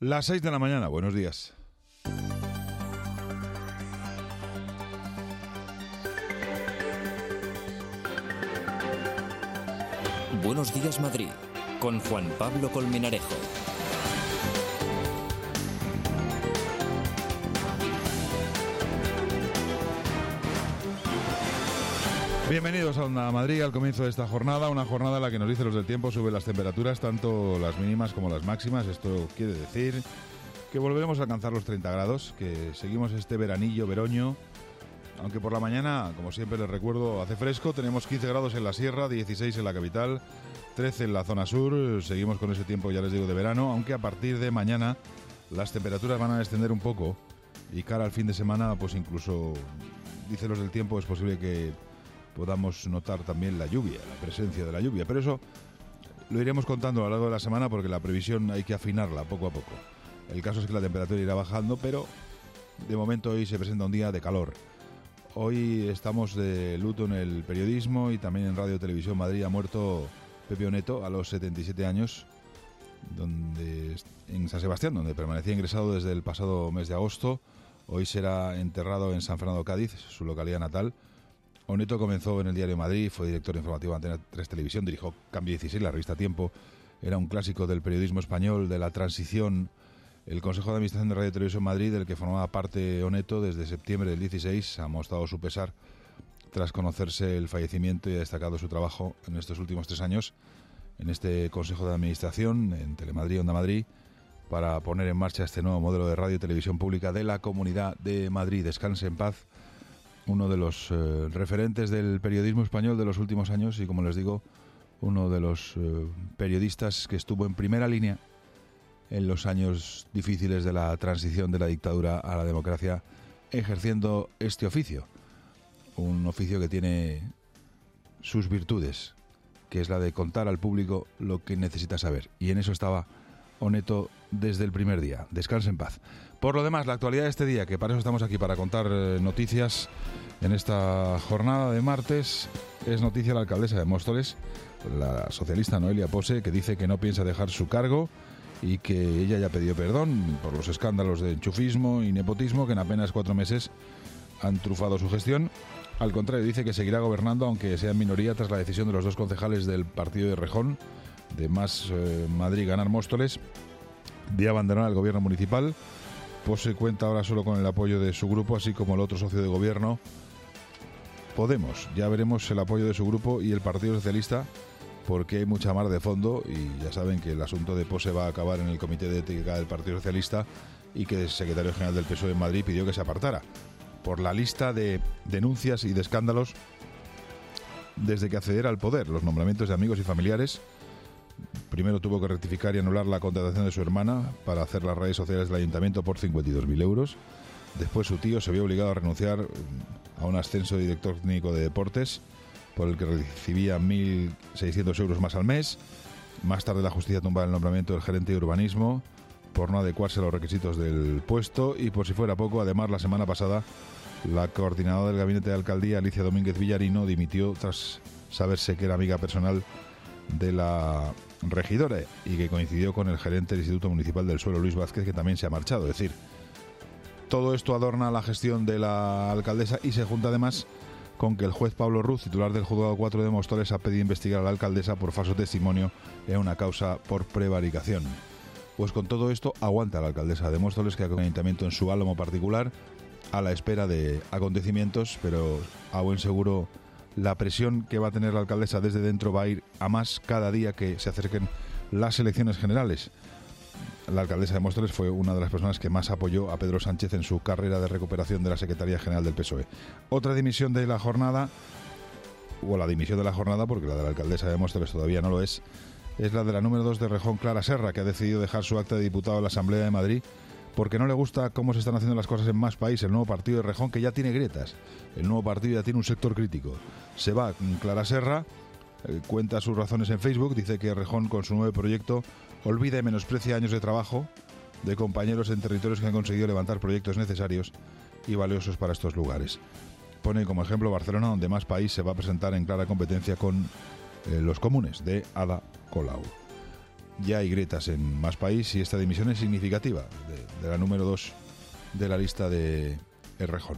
Las 6 de la mañana, buenos días. Buenos días, Madrid, con Juan Pablo Colmenarejo. Bienvenidos a Onda Madrid, al comienzo de esta jornada, una jornada en la que nos dice los del tiempo suben las temperaturas, tanto las mínimas como las máximas. Esto quiere decir que volveremos a alcanzar los 30 grados, que seguimos este veranillo, veroño, aunque por la mañana, como siempre les recuerdo, hace fresco. Tenemos 15 grados en la sierra, 16 en la capital, 13 en la zona sur. Seguimos con ese tiempo, ya les digo, de verano, aunque a partir de mañana las temperaturas van a descender un poco y cara al fin de semana, pues incluso, dicen los del tiempo, es posible que podamos notar también la lluvia, la presencia de la lluvia, pero eso lo iremos contando a lo largo de la semana porque la previsión hay que afinarla poco a poco. El caso es que la temperatura irá bajando, pero de momento hoy se presenta un día de calor. Hoy estamos de luto en el periodismo y también en Radio Televisión Madrid. Ha muerto Pepe Oneto a los 77 años, en San Sebastián, donde permanecía ingresado desde el pasado mes de agosto. Hoy será enterrado en San Fernando, Cádiz, su localidad natal. Oneto comenzó en el Diario Madrid, fue director informativo de Antena 3 Televisión, dirigió Cambio 16, la revista Tiempo. Era un clásico del periodismo español, de la transición. El Consejo de Administración de Radio Televisión Madrid, del que formaba parte Oneto desde septiembre del 16, ha mostrado su pesar tras conocerse el fallecimiento y ha destacado su trabajo en estos últimos 3 años en este Consejo de Administración, en Telemadrid, Onda Madrid, para poner en marcha este nuevo modelo de radio y televisión pública de la Comunidad de Madrid. Descanse en paz uno de los referentes del periodismo español de los últimos años y, como les digo, uno de los periodistas que estuvo en primera línea en los años difíciles de la transición de la dictadura a la democracia, ejerciendo este oficio. Un oficio que tiene sus virtudes, que es la de contar al público lo que necesita saber. Y en eso estaba Oneto desde el primer día. Descanse en paz. Por lo demás, la actualidad de este día, que para eso estamos aquí, para contar noticias en esta jornada de martes, es noticia la alcaldesa de Móstoles, la socialista Noelia Pose, que dice que no piensa dejar su cargo y que ella ya pidió perdón por los escándalos de enchufismo y nepotismo que en apenas 4 meses han trufado su gestión. Al contrario, dice que seguirá gobernando aunque sea en minoría tras la decisión de los 2 concejales del partido de Rejón, de Más Madrid Ganar Móstoles, de abandonar el gobierno municipal. Pose cuenta ahora solo con el apoyo de su grupo, así como el otro socio de gobierno, Podemos. Ya veremos el apoyo de su grupo y el Partido Socialista, porque hay mucha mar de fondo y ya saben que el asunto de Pose va a acabar en el Comité de Ética del Partido Socialista y que el secretario general del PSOE en Madrid pidió que se apartara por la lista de denuncias y de escándalos desde que accediera al poder, los nombramientos de amigos y familiares. Primero tuvo que rectificar y anular la contratación de su hermana para hacer las redes sociales del ayuntamiento por 52.000 euros. Después su tío se vio obligado a renunciar a un ascenso de director técnico de deportes por el que recibía 1.600 euros más al mes. Más tarde la justicia tumba el nombramiento del gerente de urbanismo por no adecuarse a los requisitos del puesto. Y por si fuera poco, además, la semana pasada la coordinadora del gabinete de alcaldía, Alicia Domínguez Villarino, dimitió tras saberse que era amiga personal de la regidora y que coincidió con el gerente del Instituto Municipal del Suelo, Luis Vázquez, que también se ha marchado. Es decir, todo esto adorna la gestión de la alcaldesa y se junta además con que el juez Pablo Ruz, titular del Juzgado 4 de Móstoles, ha pedido investigar a la alcaldesa por falso testimonio en una causa por prevaricación. Pues con todo esto aguanta la alcaldesa de Móstoles, que ha con el ayuntamiento en su álamo particular a la espera de acontecimientos, pero a buen seguro la presión que va a tener la alcaldesa desde dentro va a ir a más cada día que se acerquen las elecciones generales. La alcaldesa de Móstoles fue una de las personas que más apoyó a Pedro Sánchez en su carrera de recuperación de la Secretaría General del PSOE. Otra dimisión de la jornada, o la dimisión de la jornada, porque la de la alcaldesa de Móstoles todavía no lo es la de la número 2 de Rejón, Clara Serra, que ha decidido dejar su acta de diputado en la Asamblea de Madrid porque no le gusta cómo se están haciendo las cosas en Más País, el nuevo partido de Rejón, que ya tiene grietas. El nuevo partido ya tiene un sector crítico. Se va Clara Serra, cuenta sus razones en Facebook, dice que Rejón, con su nuevo proyecto, olvida y menosprecia años de trabajo de compañeros en territorios que han conseguido levantar proyectos necesarios y valiosos para estos lugares. Pone como ejemplo Barcelona, donde Más País se va a presentar en clara competencia con los comunes de Ada Colau. Ya hay grietas en más país y esta dimisión es significativa, de la número 2 de la lista de Errejón.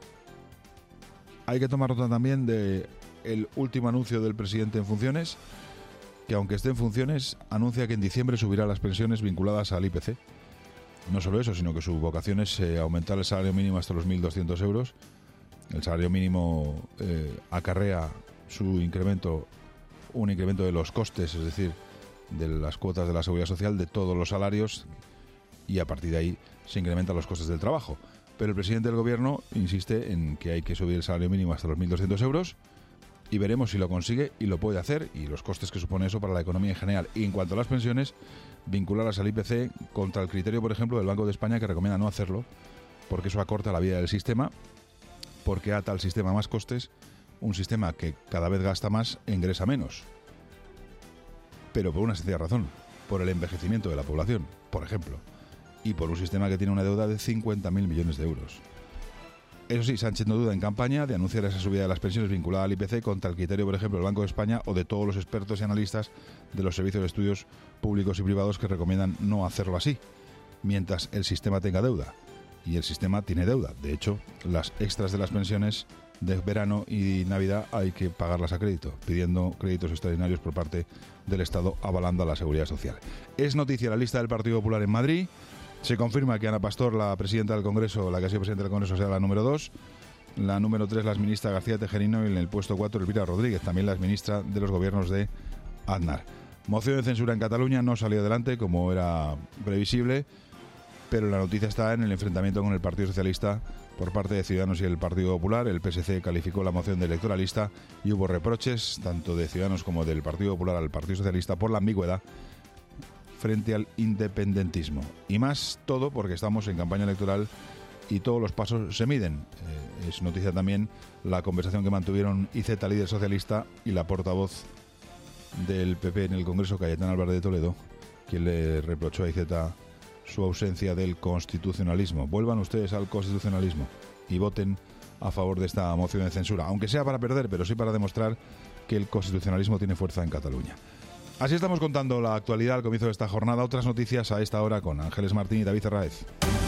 Hay que tomar nota también del último anuncio del presidente en funciones, que aunque esté en funciones, anuncia que en diciembre subirá las pensiones vinculadas al IPC. No solo eso, sino que su vocación es aumentar el salario mínimo hasta los 1.200 euros. El salario mínimo acarrea un incremento de los costes, es decir, de las cuotas de la seguridad social, de todos los salarios, y a partir de ahí se incrementan los costes del trabajo. Pero el presidente del gobierno insiste en que hay que subir el salario mínimo hasta los 1.200 euros y veremos si lo consigue, y lo puede hacer, y los costes que supone eso para la economía en general. Y en cuanto a las pensiones, vincularlas al IPC contra el criterio, por ejemplo, del Banco de España, que recomienda no hacerlo, porque eso acorta la vida del sistema, porque ata al sistema más costes. Un sistema que cada vez gasta más e ingresa menos. Pero por una sencilla razón, por el envejecimiento de la población, por ejemplo, y por un sistema que tiene una deuda de 50.000 millones de euros. Eso sí, Sánchez no duda en campaña de anunciar esa subida de las pensiones vinculada al IPC contra el criterio, por ejemplo, del Banco de España o de todos los expertos y analistas de los servicios de estudios públicos y privados que recomiendan no hacerlo así, mientras el sistema tenga deuda. Y el sistema tiene deuda. De hecho, las extras de las pensiones de verano y Navidad hay que pagarlas a crédito, pidiendo créditos extraordinarios por parte del Estado, avalando a la Seguridad Social. Es noticia la lista del Partido Popular en Madrid. Se confirma que Ana Pastor, la presidenta del Congreso, la que ha sido presidenta del Congreso, sea la número 2. La número 3, la exministra García Tejerino, y en el puesto 4, Elvira Rodríguez, también la exministra de los gobiernos de Aznar. Moción de censura en Cataluña no salió adelante, como era previsible, pero la noticia está en el enfrentamiento con el Partido Socialista por parte de Ciudadanos y el Partido Popular. El PSC calificó la moción de electoralista y hubo reproches, tanto de Ciudadanos como del Partido Popular al Partido Socialista, por la ambigüedad frente al independentismo. Y más todo porque estamos en campaña electoral y todos los pasos se miden. Es noticia también la conversación que mantuvieron IZ, líder socialista, y la portavoz del PP en el Congreso, Cayetana Álvarez de Toledo, quien le reprochó a IZ su ausencia del constitucionalismo. Vuelvan ustedes al constitucionalismo y voten a favor de esta moción de censura, aunque sea para perder, pero sí para demostrar que el constitucionalismo tiene fuerza en Cataluña. Así estamos contando la actualidad al comienzo de esta jornada. Otras noticias a esta hora con Ángeles Martín y David Herráez.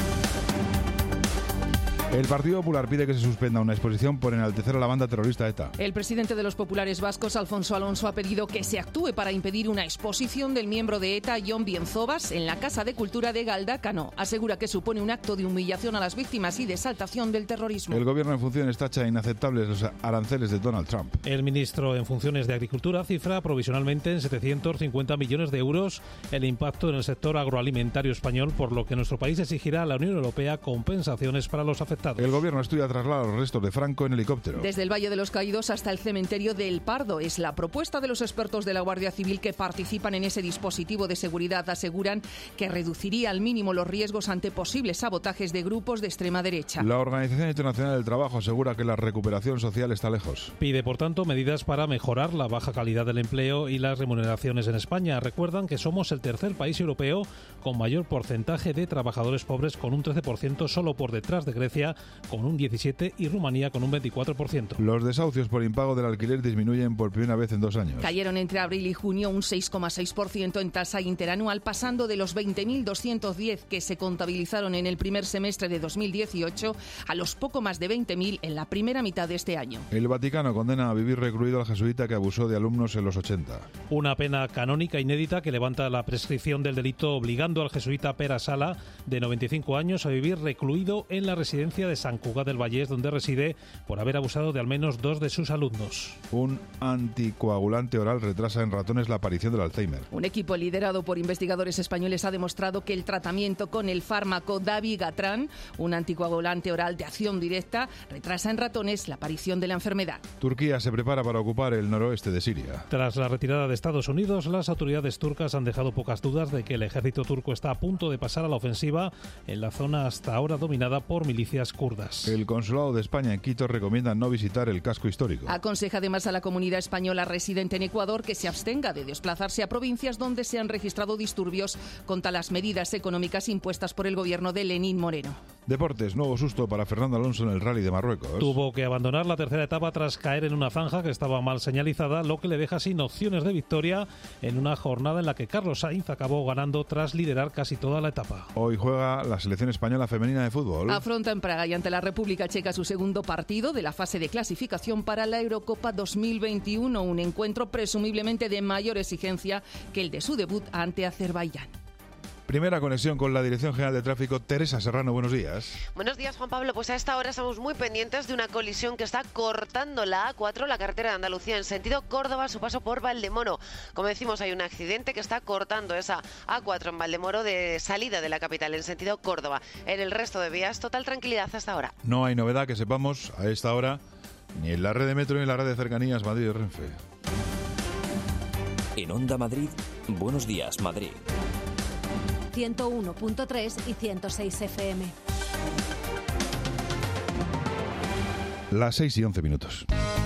El Partido Popular pide que se suspenda una exposición por enaltecer a la banda terrorista ETA. El presidente de los populares vascos, Alfonso Alonso, ha pedido que se actúe para impedir una exposición del miembro de ETA, Jon Bienzobas, en la Casa de Cultura de Galdacano. Asegura que supone un acto de humillación a las víctimas y de exaltación del terrorismo. El gobierno en funciones tacha inaceptables los aranceles de Donald Trump. El ministro en funciones de Agricultura cifra provisionalmente en 750 millones de euros el impacto en el sector agroalimentario español, por lo que nuestro país exigirá a la Unión Europea compensaciones para los afectados. El gobierno estudia trasladar los restos de Franco en helicóptero. Desde el Valle de los Caídos hasta el cementerio de El Pardo. Es la propuesta de los expertos de la Guardia Civil que participan en ese dispositivo de seguridad. Aseguran que reduciría al mínimo los riesgos ante posibles sabotajes de grupos de extrema derecha. La Organización Internacional del Trabajo asegura que la recuperación social está lejos. Pide, por tanto, medidas para mejorar la baja calidad del empleo y las remuneraciones en España. Recuerdan que somos el tercer país europeo con mayor porcentaje de trabajadores pobres, con un 13%, solo por detrás de Grecia con un 17% y Rumanía con un 24%. Los desahucios por impago del alquiler disminuyen por primera vez en 2 años. Cayeron entre abril y junio un 6,6% en tasa interanual, pasando de los 20.210 que se contabilizaron en el primer semestre de 2018 a los poco más de 20.000 en la primera mitad de este año. El Vaticano condena a vivir recluido al jesuita que abusó de alumnos en los 80. Una pena canónica inédita que levanta la prescripción del delito, obligando al jesuita Pere Sala, de 95 años, a vivir recluido en la residencia de Sant Cugat del Vallès, donde reside, por haber abusado de al menos 2 de sus alumnos. Un anticoagulante oral retrasa en ratones la aparición del Alzheimer. Un equipo liderado por investigadores españoles ha demostrado que el tratamiento con el fármaco Dabigatran, un anticoagulante oral de acción directa, retrasa en ratones la aparición de la enfermedad. Turquía se prepara para ocupar el noroeste de Siria. Tras la retirada de Estados Unidos, las autoridades turcas han dejado pocas dudas de que el ejército turco está a punto de pasar a la ofensiva en la zona hasta ahora dominada por milicias kurdas. El Consulado de España en Quito recomienda no visitar el casco histórico. Aconseja además a la comunidad española residente en Ecuador que se abstenga de desplazarse a provincias donde se han registrado disturbios contra las medidas económicas impuestas por el gobierno de Lenín Moreno. Deportes, nuevo susto para Fernando Alonso en el Rally de Marruecos. Tuvo que abandonar la tercera etapa tras caer en una zanja que estaba mal señalizada, lo que le deja sin opciones de victoria en una jornada en la que Carlos Sainz acabó ganando tras liderar casi toda la etapa. Hoy juega la selección española femenina de fútbol. Afronta en Praga y ante la República Checa su segundo partido de la fase de clasificación para la Eurocopa 2021, un encuentro presumiblemente de mayor exigencia que el de su debut ante Azerbaiyán. Primera conexión con la Dirección General de Tráfico. Teresa Serrano, buenos días. Buenos días, Juan Pablo. Pues a esta hora estamos muy pendientes de una colisión que está cortando la A4, la carretera de Andalucía, en sentido Córdoba, a su paso por Valdemoro. Como decimos, hay un accidente que está cortando esa A4 en Valdemoro de salida de la capital en sentido Córdoba. En el resto de vías, total tranquilidad hasta ahora. No hay novedad que sepamos a esta hora, ni en la red de metro ni en la red de cercanías Madrid-Renfe. En Onda Madrid, Buenos Días, Madrid. 101.3 y 106 FM. Las 6:11.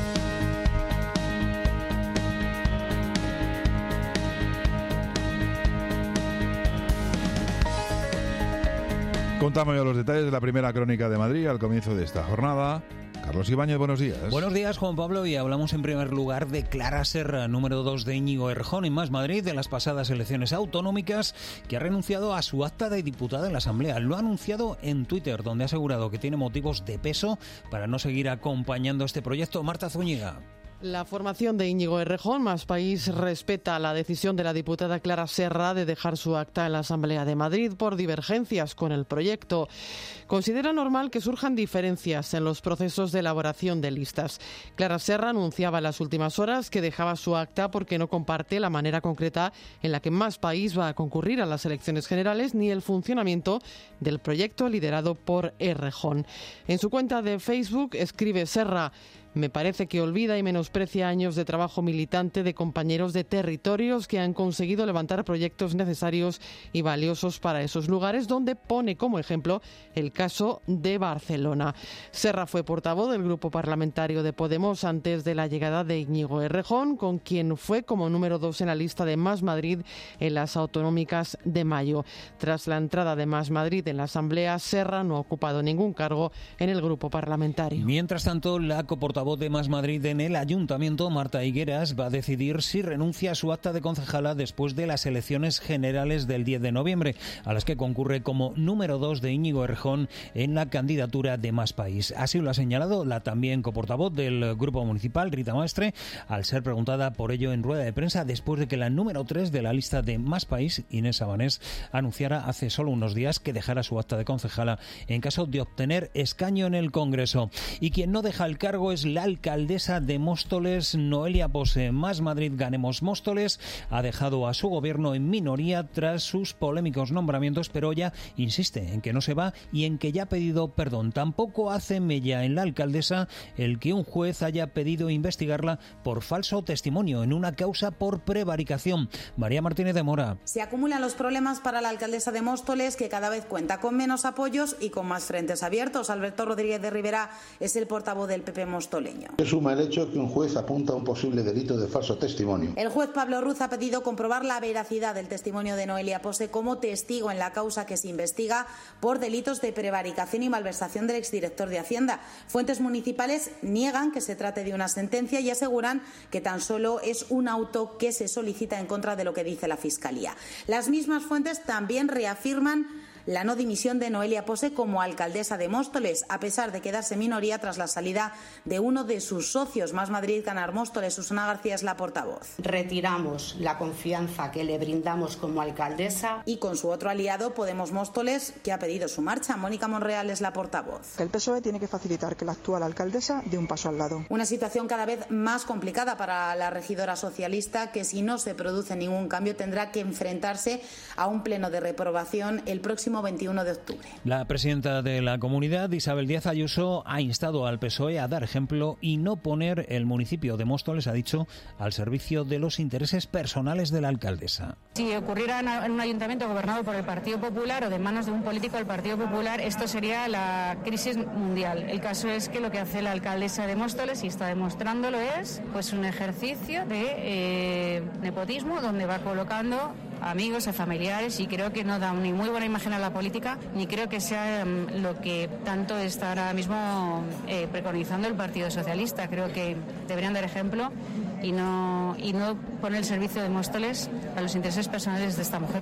Contamos ya los detalles de la primera crónica de Madrid al comienzo de esta jornada. Carlos Ibáñez, buenos días. Buenos días, Juan Pablo, y hablamos en primer lugar de Clara Serra, número 2 de Íñigo Errejón en Más Madrid, de las pasadas elecciones autonómicas, que ha renunciado a su acta de diputada en la Asamblea. Lo ha anunciado en Twitter, donde ha asegurado que tiene motivos de peso para no seguir acompañando este proyecto. Marta Zúñiga. La formación de Íñigo Errejón, Más País, respeta la decisión de la diputada Clara Serra de dejar su acta en la Asamblea de Madrid por divergencias con el proyecto. Considera normal que surjan diferencias en los procesos de elaboración de listas. Clara Serra anunciaba en las últimas horas que dejaba su acta porque no comparte la manera concreta en la que Más País va a concurrir a las elecciones generales ni el funcionamiento del proyecto liderado por Errejón. En su cuenta de Facebook escribe Serra: me parece que olvida y menosprecia años de trabajo militante de compañeros de territorios que han conseguido levantar proyectos necesarios y valiosos para esos lugares, donde pone como ejemplo el caso de Barcelona. Serra fue portavoz del grupo parlamentario de Podemos antes de la llegada de Íñigo Errejón, con quien fue como número 2 en la lista de Más Madrid en las autonómicas de mayo. Tras la entrada de Más Madrid en la Asamblea, Serra no ha ocupado ningún cargo en el grupo parlamentario. Mientras tanto, la coportavoz de Más Madrid en el Ayuntamiento, Marta Higueras, va a decidir si renuncia a su acta de concejala después de las elecciones generales del 10 de noviembre, a las que concurre como número 2 de Íñigo Errejón en la candidatura de Más País. Así lo ha señalado la también coportavoz del Grupo Municipal, Rita Maestre, al ser preguntada por ello en rueda de prensa después de que la número 3 de la lista de Más País, Inés Sabanés, anunciara hace solo unos días que dejara su acta de concejala en caso de obtener escaño en el Congreso. Y quien no deja el cargo es la alcaldesa de Móstoles, Noelia Pose. Más Madrid Ganemos Móstoles ha dejado a su gobierno en minoría tras sus polémicos nombramientos, pero ella insiste en que no se va y en que ya ha pedido perdón. Tampoco hace mella en la alcaldesa el que un juez haya pedido investigarla por falso testimonio en una causa por prevaricación. María Martínez de Mora. Se acumulan los problemas para la alcaldesa de Móstoles, que cada vez cuenta con menos apoyos y con más frentes abiertos. Alberto Rodríguez de Rivera es el portavoz del PP mostoleño. Se suma el hecho que un juez apunta a un posible delito de falso testimonio. El juez Pablo Ruz ha pedido comprobar la veracidad del testimonio de Noelia Pose como testigo en la causa que se investiga por delitos de prevaricación y malversación del exdirector de Hacienda. Fuentes municipales niegan que se trate de una sentencia y aseguran que tan solo es un auto que se solicita en contra de lo que dice la Fiscalía. Las mismas fuentes también reafirman la no dimisión de Noelia Pose como alcaldesa de Móstoles, a pesar de quedarse minoría tras la salida de uno de sus socios. Más Madrid Ganar Móstoles, Susana García es la portavoz. Retiramos la confianza que le brindamos como alcaldesa. Y con su otro aliado, Podemos Móstoles, que ha pedido su marcha. Mónica Monreal es la portavoz. El PSOE tiene que facilitar que la actual alcaldesa dé un paso al lado. Una situación cada vez más complicada para la regidora socialista, que si no se produce ningún cambio tendrá que enfrentarse a un pleno de reprobación el próximo 21 de octubre. La presidenta de la comunidad, Isabel Díaz Ayuso, ha instado al PSOE a dar ejemplo y no poner el municipio de Móstoles, ha dicho, al servicio de los intereses personales de la alcaldesa. Si ocurriera en un ayuntamiento gobernado por el Partido Popular o de manos de un político del Partido Popular, esto sería la crisis mundial. El caso es que lo que hace la alcaldesa de Móstoles, y está demostrándolo, es pues un ejercicio de nepotismo, donde va colocando a amigos, a familiares, y creo que no da ni muy buena imagen a la política, ni creo que sea lo que tanto está ahora mismo preconizando el Partido Socialista. Creo que deberían dar ejemplo y no poner el servicio de Móstoles a los intereses personales de esta mujer.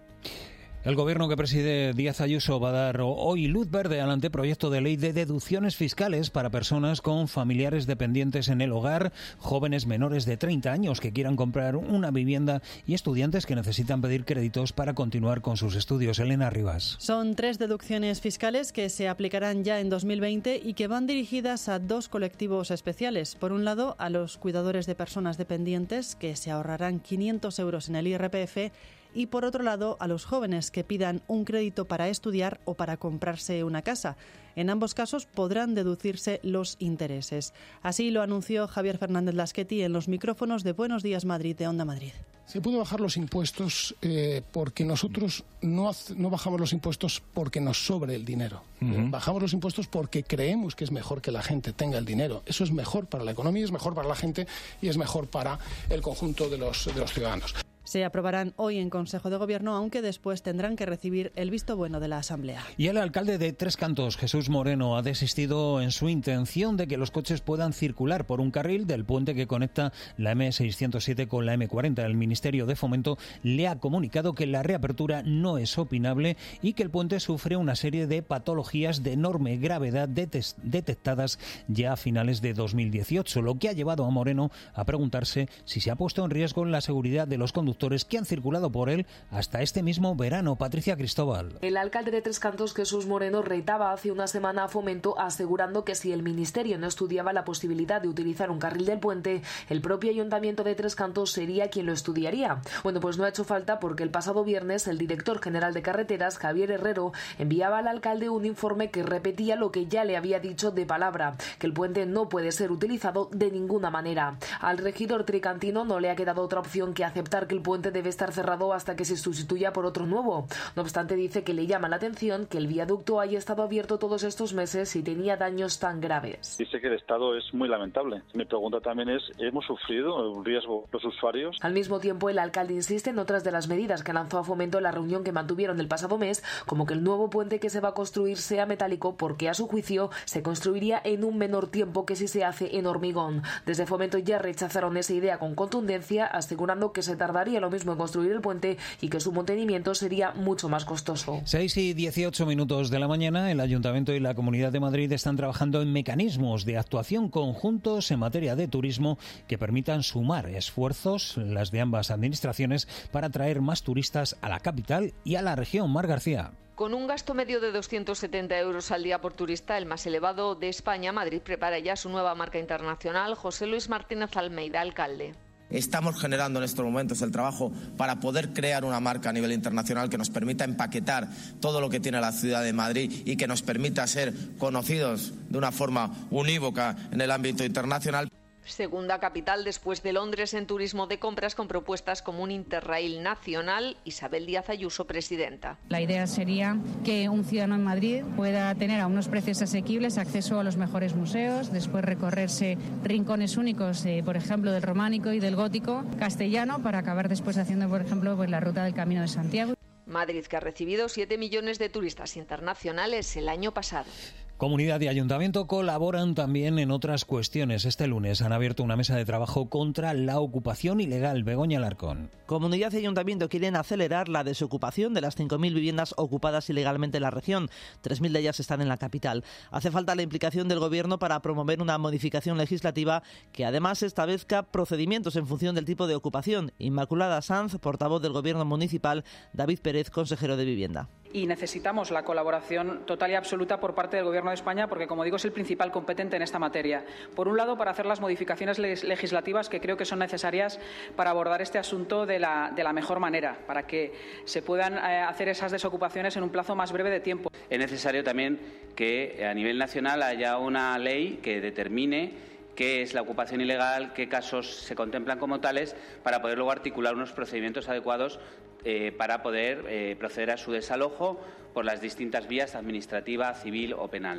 El gobierno que preside Díaz Ayuso va a dar hoy luz verde al anteproyecto de ley de deducciones fiscales para personas con familiares dependientes en el hogar, jóvenes menores de 30 años que quieran comprar una vivienda y estudiantes que necesitan pedir créditos para continuar con sus estudios. Elena Rivas. Son 3 deducciones fiscales que se aplicarán ya en 2020 y que van dirigidas a 2 colectivos especiales. Por un lado, a los cuidadores de personas dependientes, que se ahorrarán 500 euros en el IRPF, y por otro lado a los jóvenes que pidan un crédito para estudiar o para comprarse una casa. En ambos casos podrán deducirse los intereses. Así lo anunció Javier Fernández Laschetti en los micrófonos de Buenos Días Madrid de Onda Madrid. Se puede bajar los impuestos porque nosotros no bajamos los impuestos porque nos sobre el dinero. Bajamos los impuestos porque creemos que es mejor que la gente tenga el dinero. Eso es mejor para la economía, es mejor para la gente y es mejor para el conjunto de los ciudadanos. Se aprobarán hoy en Consejo de Gobierno, aunque después tendrán que recibir el visto bueno de la Asamblea. Y el alcalde de Tres Cantos, Jesús Moreno, ha desistido en su intención de que los coches puedan circular por un carril del puente que conecta la M607 con la M40. El Ministerio de Fomento le ha comunicado que la reapertura no es opinable y que el puente sufre una serie de patologías de enorme gravedad detectadas ya a finales de 2018, lo que ha llevado a Moreno a preguntarse si se ha puesto en riesgo la seguridad de los conductores que han circulado por él hasta este mismo verano. Patricia Cristóbal. El alcalde de Tres Cantos, Jesús Moreno, retaba hace una semana a Fomento asegurando que si el Ministerio no estudiaba la posibilidad de utilizar un carril del puente, el propio Ayuntamiento de Tres Cantos sería quien lo estudiaría. Bueno, pues no ha hecho falta porque el pasado viernes el director general de carreteras, Javier Herrero, enviaba al alcalde un informe que repetía lo que ya le había dicho de palabra, que el puente no puede ser utilizado de ninguna manera. Al regidor tricantino no le ha quedado otra opción que aceptar que el puente debe estar cerrado hasta que se sustituya por otro nuevo. No obstante, dice que le llama la atención que el viaducto haya estado abierto todos estos meses y tenía daños tan graves. Dice que el estado es muy lamentable. Mi pregunta también es, ¿hemos sufrido un riesgo los usuarios? Al mismo tiempo, el alcalde insiste en otras de las medidas que lanzó a Fomento en la reunión que mantuvieron el pasado mes, como que el nuevo puente que se va a construir sea metálico porque, a su juicio, se construiría en un menor tiempo que si se hace en hormigón. Desde Fomento ya rechazaron esa idea con contundencia, asegurando que se tardaría lo mismo en construir el puente y que su mantenimiento sería mucho más costoso. 6:18 de la mañana, el Ayuntamiento y la Comunidad de Madrid están trabajando en mecanismos de actuación conjuntos en materia de turismo que permitan sumar esfuerzos, las de ambas administraciones, para atraer más turistas a la capital y a la región. Mar García. Con un gasto medio de 270 euros al día por turista, el más elevado de España, Madrid prepara ya su nueva marca internacional. José Luis Martínez Almeida, alcalde. Estamos generando en estos momentos el trabajo para poder crear una marca a nivel internacional que nos permita empaquetar todo lo que tiene la ciudad de Madrid y que nos permita ser conocidos de una forma unívoca en el ámbito internacional. Segunda capital después de Londres en turismo de compras, con propuestas como un Interrail nacional. Isabel Díaz Ayuso, presidenta. La idea sería que un ciudadano en Madrid pueda tener a unos precios asequibles acceso a los mejores museos, después recorrerse rincones únicos, por ejemplo, del románico y del gótico castellano, para acabar después haciendo, por ejemplo, pues la ruta del Camino de Santiago. Madrid, que ha recibido 7 millones de turistas internacionales el año pasado. Comunidad y Ayuntamiento colaboran también en otras cuestiones. Este lunes han abierto una mesa de trabajo contra la ocupación ilegal. Begoña Alarcón. Comunidad y Ayuntamiento quieren acelerar la desocupación de las 5.000 viviendas ocupadas ilegalmente en la región. 3.000 de ellas están en la capital. Hace falta la implicación del Gobierno para promover una modificación legislativa que además establezca procedimientos en función del tipo de ocupación. Inmaculada Sanz, portavoz del Gobierno municipal, David Pérez, consejero de Vivienda. Y necesitamos la colaboración total y absoluta por parte del Gobierno de España porque, como digo, es el principal competente en esta materia. Por un lado, para hacer las modificaciones legislativas que creo que son necesarias para abordar este asunto de la mejor manera, para que se puedan hacer esas desocupaciones en un plazo más breve de tiempo. Es necesario también que a nivel nacional haya una ley que determine qué es la ocupación ilegal, qué casos se contemplan como tales, para poder luego articular unos procedimientos adecuados para poder proceder a su desalojo por las distintas vías, administrativa, civil o penal.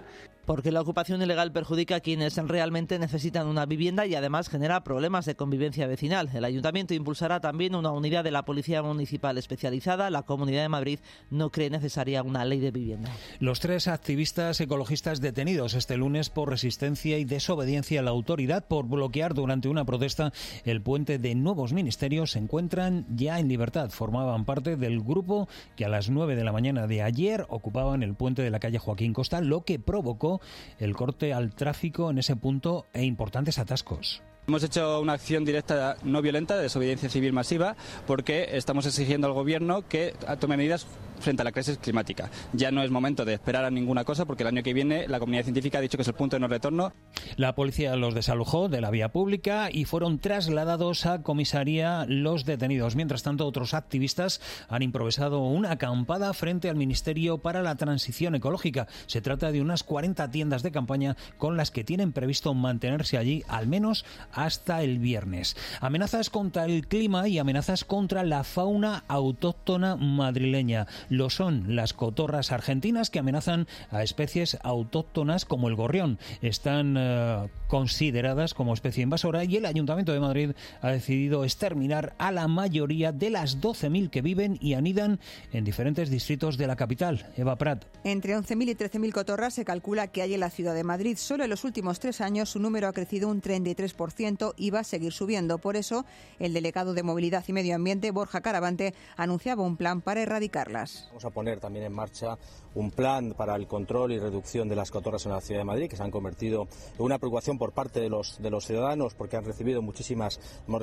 Porque la ocupación ilegal perjudica a quienes realmente necesitan una vivienda y además genera problemas de convivencia vecinal. El Ayuntamiento impulsará también una unidad de la Policía Municipal especializada. La Comunidad de Madrid no cree necesaria una ley de vivienda. Los 3 activistas ecologistas detenidos este lunes por resistencia y desobediencia a la autoridad por bloquear durante una protesta el puente de Nuevos Ministerios se encuentran ya en libertad. Formaban parte del grupo que a las 9 de la mañana de ayer ocupaban el puente de la calle Joaquín Costa, lo que provocó el corte al tráfico en ese punto e importantes atascos. Hemos hecho una acción directa no violenta de desobediencia civil masiva porque estamos exigiendo al Gobierno que tome medidas frente a la crisis climática. Ya no es momento de esperar a ninguna cosa porque el año que viene la comunidad científica ha dicho que es el punto de no retorno. La policía los desalojó de la vía pública y fueron trasladados a comisaría los detenidos. Mientras tanto, otros activistas han improvisado una acampada frente al Ministerio para la Transición Ecológica. Se trata de unas 40 tiendas de campaña con las que tienen previsto mantenerse allí al menos hasta el viernes. Amenazas contra el clima y amenazas contra la fauna autóctona madrileña. Lo son las cotorras argentinas que amenazan a especies autóctonas como el gorrión. Están consideradas como especie invasora y el Ayuntamiento de Madrid ha decidido exterminar a la mayoría de las 12.000 que viven y anidan en diferentes distritos de la capital. Eva Prat. Entre 11.000 y 13.000 cotorras se calcula que hay en la ciudad de Madrid. Solo en los últimos 3 años su número ha crecido un 33% y va a seguir subiendo. Por eso, el delegado de Movilidad y Medio Ambiente, Borja Caravante, anunciaba un plan para erradicarlas. Vamos a poner también en marcha un plan para el control y reducción de las cotorras en la ciudad de Madrid, que se han convertido en una preocupación por parte de los ciudadanos, porque hemos recibido muchísimas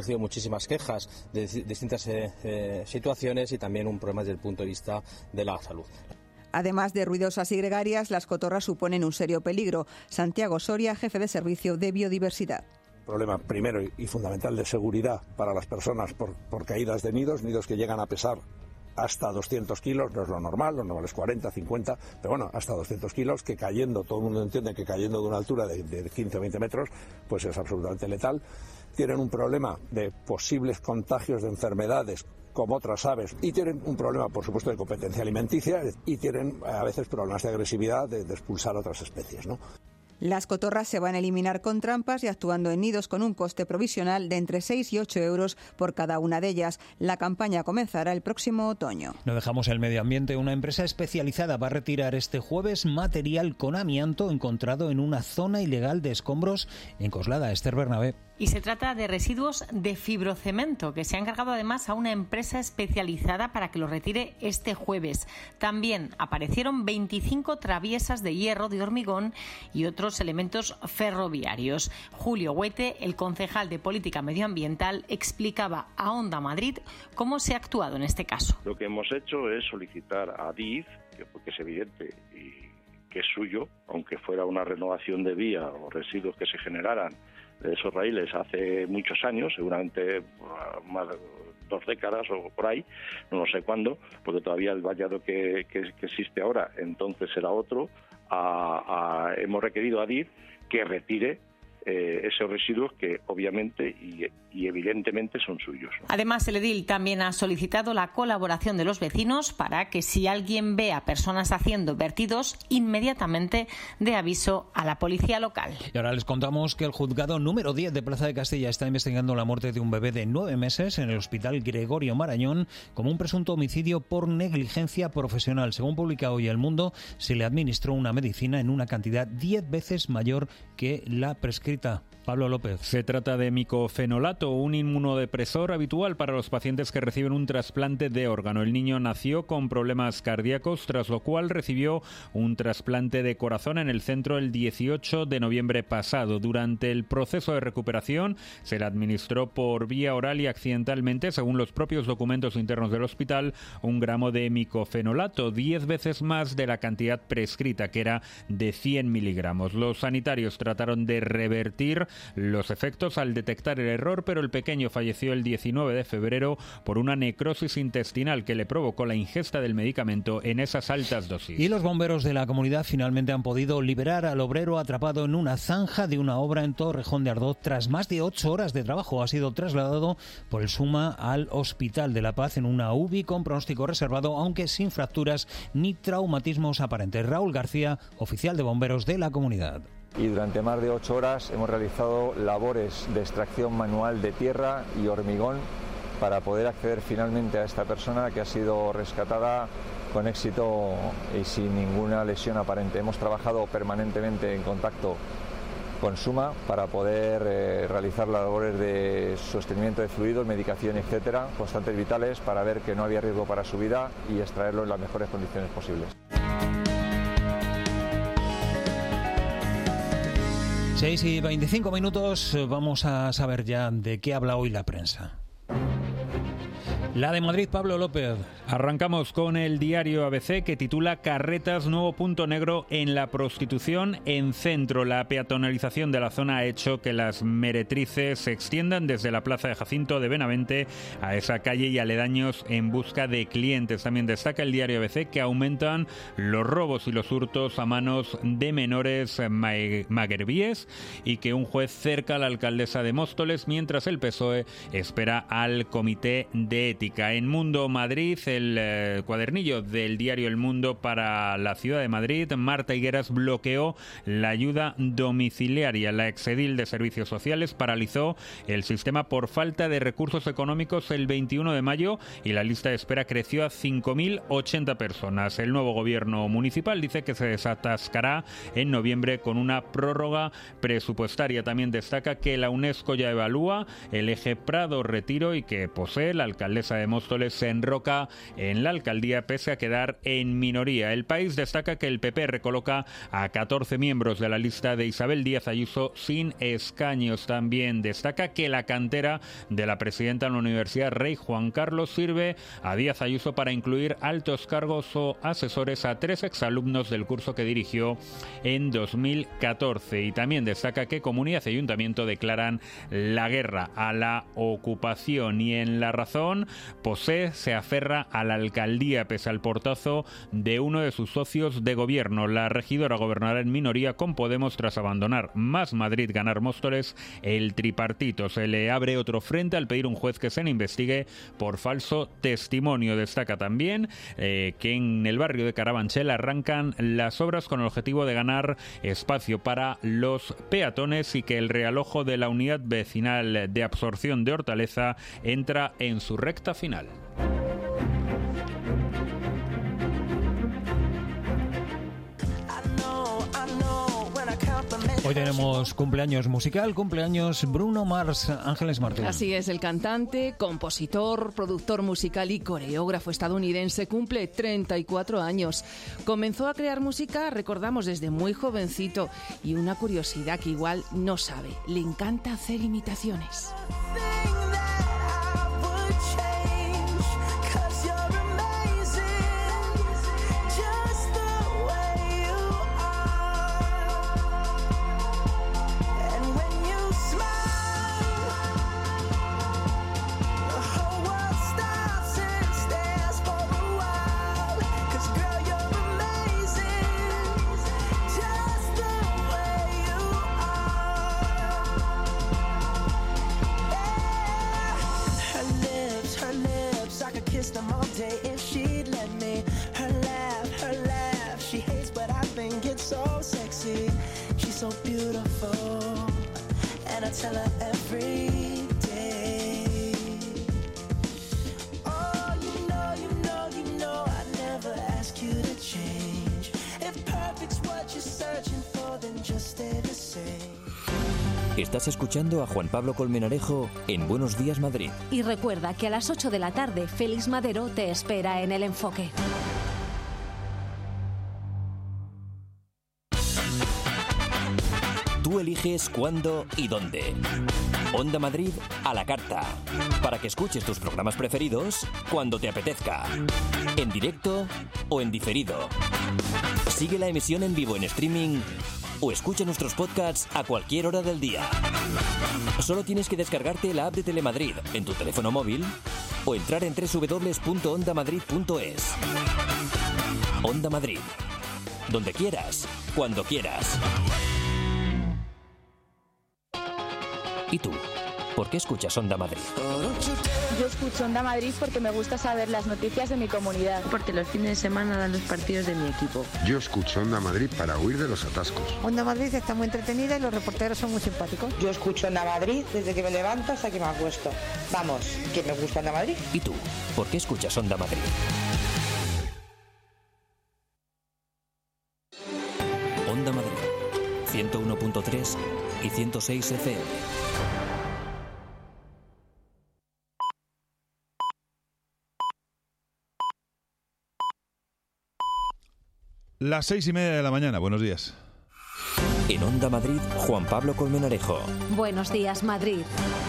quejas de distintas situaciones y también un problema desde el punto de vista de la salud. Además de ruidosas y gregarias, las cotorras suponen un serio peligro. Santiago Soria, jefe de Servicio de Biodiversidad. Problema primero y fundamental de seguridad para las personas por caídas de nidos que llegan a pesar hasta 200 kilos, no es lo normal es 40, 50, pero bueno, hasta 200 kilos, que cayendo, todo el mundo entiende que cayendo de una altura de 15 o 20 metros, pues es absolutamente letal. Tienen un problema de posibles contagios de enfermedades como otras aves, y tienen un problema, por supuesto, de competencia alimenticia, y tienen a veces problemas de agresividad de expulsar otras especies, ¿no? Las cotorras se van a eliminar con trampas y actuando en nidos con un coste provisional de entre 6 y 8 euros por cada una de ellas. La campaña comenzará el próximo otoño. No dejamos el medio ambiente. Una empresa especializada va a retirar este jueves material con amianto encontrado en una zona ilegal de escombros en Coslada. Esther Bernabé. Y se trata de residuos de fibrocemento que se ha encargado además a una empresa especializada para que lo retire este jueves. También aparecieron 25 traviesas de hierro, de hormigón y otros elementos ferroviarios. Julio Huete, el concejal de Política Medioambiental, explicaba a Onda Madrid cómo se ha actuado en este caso. Lo que hemos hecho es solicitar a DIF, porque es evidente y que es suyo, aunque fuera una renovación de vía o residuos que se generaran de esos raíles hace muchos años, seguramente más de 2 décadas o por ahí, no sé cuándo, porque todavía el vallado que existe ahora entonces era otro. Hemos requerido a DIF que retire esos residuos que obviamente y evidentemente son suyos. Además, el edil también ha solicitado la colaboración de los vecinos para que si alguien ve a personas haciendo vertidos, inmediatamente dé aviso a la policía local. Y ahora les contamos que el juzgado número 10 de Plaza de Castilla está investigando la muerte de un bebé de 9 meses en el hospital Gregorio Marañón como un presunto homicidio por negligencia profesional. Según publica hoy El Mundo, se le administró una medicina en una cantidad 10 veces mayor que la prescrita. Pablo López. Se trata de micofenolato, un inmunodepresor habitual para los pacientes que reciben un trasplante de órgano. El niño nació con problemas cardíacos, tras lo cual recibió un trasplante de corazón en el centro el 18 de noviembre pasado. Durante el proceso de recuperación se le administró por vía oral y accidentalmente, según los propios documentos internos del hospital, 1 gramo de micofenolato, 10 veces más de la cantidad prescrita, que era de 100 miligramos. Los sanitarios trataron de revertir revertir los efectos al detectar el error, pero el pequeño falleció el 19 de febrero por una necrosis intestinal que le provocó la ingesta del medicamento en esas altas dosis. Y los bomberos de la comunidad finalmente han podido liberar al obrero atrapado en una zanja de una obra en Torrejón de Ardoz. Tras más de 8 horas de trabajo, ha sido trasladado por el SUMA al Hospital de la Paz en una UBI con pronóstico reservado, aunque sin fracturas ni traumatismos aparentes. Raúl García, oficial de bomberos de la comunidad. Y durante más de 8 horas hemos realizado labores de extracción manual de tierra y hormigón para poder acceder finalmente a esta persona que ha sido rescatada con éxito y sin ninguna lesión aparente. Hemos trabajado permanentemente en contacto con SUMA para poder realizar las labores de sostenimiento de fluidos, medicación, etcétera, constantes vitales, para ver que no había riesgo para su vida y extraerlo en las mejores condiciones posibles. 6:25, vamos a saber ya de qué habla hoy la prensa. La de Madrid, Pablo López. Arrancamos con el diario ABC, que titula Carretas, nuevo punto negro en la prostitución en centro. La peatonalización de la zona ha hecho que las meretrices se extiendan desde la plaza de Jacinto de Benavente a esa calle y aledaños en busca de clientes. También destaca el diario ABC que aumentan los robos y los hurtos a manos de menores magrebíes y que un juez cerca a la alcaldesa de Móstoles, mientras el PSOE espera al Comité de Ética. En Mundo Madrid, el cuadernillo del diario El Mundo para la ciudad de Madrid, Marta Higueras bloqueó la ayuda domiciliaria. La exedil de Servicios Sociales paralizó el sistema por falta de recursos económicos el 21 de mayo y la lista de espera creció a 5.080 personas. El nuevo gobierno municipal dice que se desatascará en noviembre con una prórroga presupuestaria. También destaca que la UNESCO ya evalúa el eje Prado-Retiro y que posee la alcaldesa de Móstoles se enroca en la alcaldía pese a quedar en minoría. El País destaca que el PP recoloca a 14 miembros de la lista de Isabel Díaz Ayuso sin escaños. También destaca que la cantera de la presidenta de la Universidad Rey Juan Carlos sirve a Díaz Ayuso para incluir altos cargos o asesores a 3 exalumnos del curso que dirigió en 2014. Y también destaca que Comunidad y Ayuntamiento declaran la guerra a la ocupación. Y en La Razón, Posé se aferra a la alcaldía pese al portazo de uno de sus socios de gobierno. La regidora gobernará en minoría con Podemos tras abandonar Más Madrid, ganar Móstoles. El tripartito se le abre otro frente al pedir un juez que se le investigue por falso testimonio. Destaca también que en el barrio de Carabanchel arrancan las obras con el objetivo de ganar espacio para los peatones y que el realojo de la unidad vecinal de absorción de Hortaleza entra en su recta final. Hoy tenemos cumpleaños musical, cumpleaños Bruno Mars. Ángeles Martín. Así es, el cantante, compositor, productor musical y coreógrafo estadounidense cumple 34 años. Comenzó a crear música, recordamos, desde muy jovencito, y una curiosidad que igual no sabe, le encanta hacer imitaciones. Estás escuchando a Juan Pablo Colmenarejo en Buenos Días Madrid. Y recuerda que a las 8 de la tarde Félix Madero te espera en El Enfoque. Tú eliges cuándo y dónde. Onda Madrid a la carta. Para que escuches tus programas preferidos cuando te apetezca. En directo o en diferido. Sigue la emisión en vivo en streaming o escucha nuestros podcasts a cualquier hora del día. Solo tienes que descargarte la app de Telemadrid en tu teléfono móvil o entrar en www.ondamadrid.es. Onda Madrid. Donde quieras, cuando quieras. ¿Y tú? ¿Por qué escuchas Onda Madrid? Yo escucho Onda Madrid porque me gusta saber las noticias de mi comunidad. Porque los fines de semana dan los partidos de mi equipo. Yo escucho Onda Madrid para huir de los atascos. Onda Madrid está muy entretenida y los reporteros son muy simpáticos. Yo escucho Onda Madrid desde que me levanto hasta que me acuesto. Vamos, que me gusta Onda Madrid. ¿Y tú? ¿Por qué escuchas Onda Madrid? Onda Madrid, 101.3 y 106 FM. Las 6:30 de la mañana, buenos días. En Onda Madrid, Juan Pablo Colmenarejo. Buenos días, Madrid.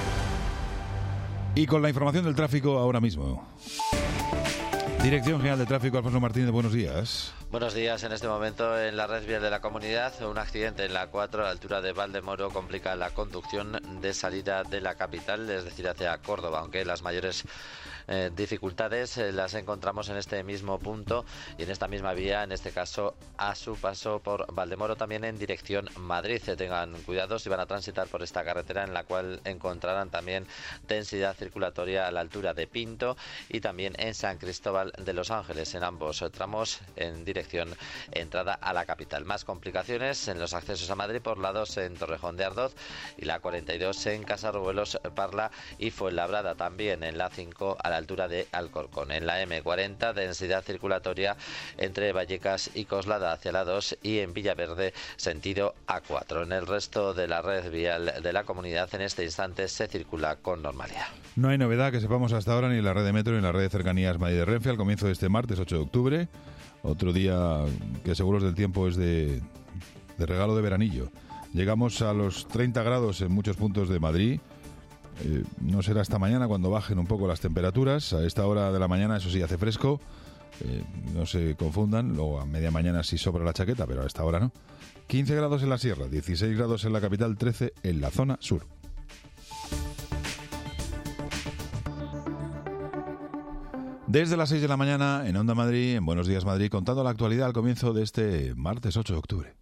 Y con la información del tráfico ahora mismo. Dirección General de Tráfico, Alfonso Martínez, buenos días. Buenos días. En este momento en la red vial de la comunidad, un accidente en la 4 a la altura de Valdemoro complica la conducción de salida de la capital, es decir, hacia Córdoba, aunque las mayores dificultades las encontramos en este mismo punto y en esta misma vía, en este caso a su paso por Valdemoro, también en dirección Madrid. Tengan cuidado si van a transitar por esta carretera, en la cual encontrarán también densidad circulatoria a la altura de Pinto y también en San Cristóbal de los Ángeles, en ambos tramos en dirección entrada a la capital. Más complicaciones en los accesos a Madrid por la 2 en Torrejón de Ardoz y la 42 en Casarruelos, Parla y Fuenlabrada, también en la 5 a la altura de Alcorcón. En la M40, densidad circulatoria entre Vallecas y Coslada hacia la 2 y en Villaverde, sentido A4. En el resto de la red vial de la comunidad, en este instante se circula con normalidad. No hay novedad que sepamos hasta ahora ni en la red de metro ni en la red de cercanías Madrid de Renfe al comienzo de este martes 8 de octubre. Otro día que seguros del tiempo es de regalo de veranillo. Llegamos a los 30 grados en muchos puntos de Madrid. No será hasta mañana cuando bajen un poco las temperaturas. A esta hora de la mañana, eso sí, hace fresco. No se confundan. Luego a media mañana sí sobra la chaqueta, pero a esta hora no. 15 grados en la sierra, 16 grados en la capital, 13 en la zona sur. Desde las 6 de la mañana en Onda Madrid, en Buenos Días Madrid, contando la actualidad al comienzo de este martes 8 de octubre.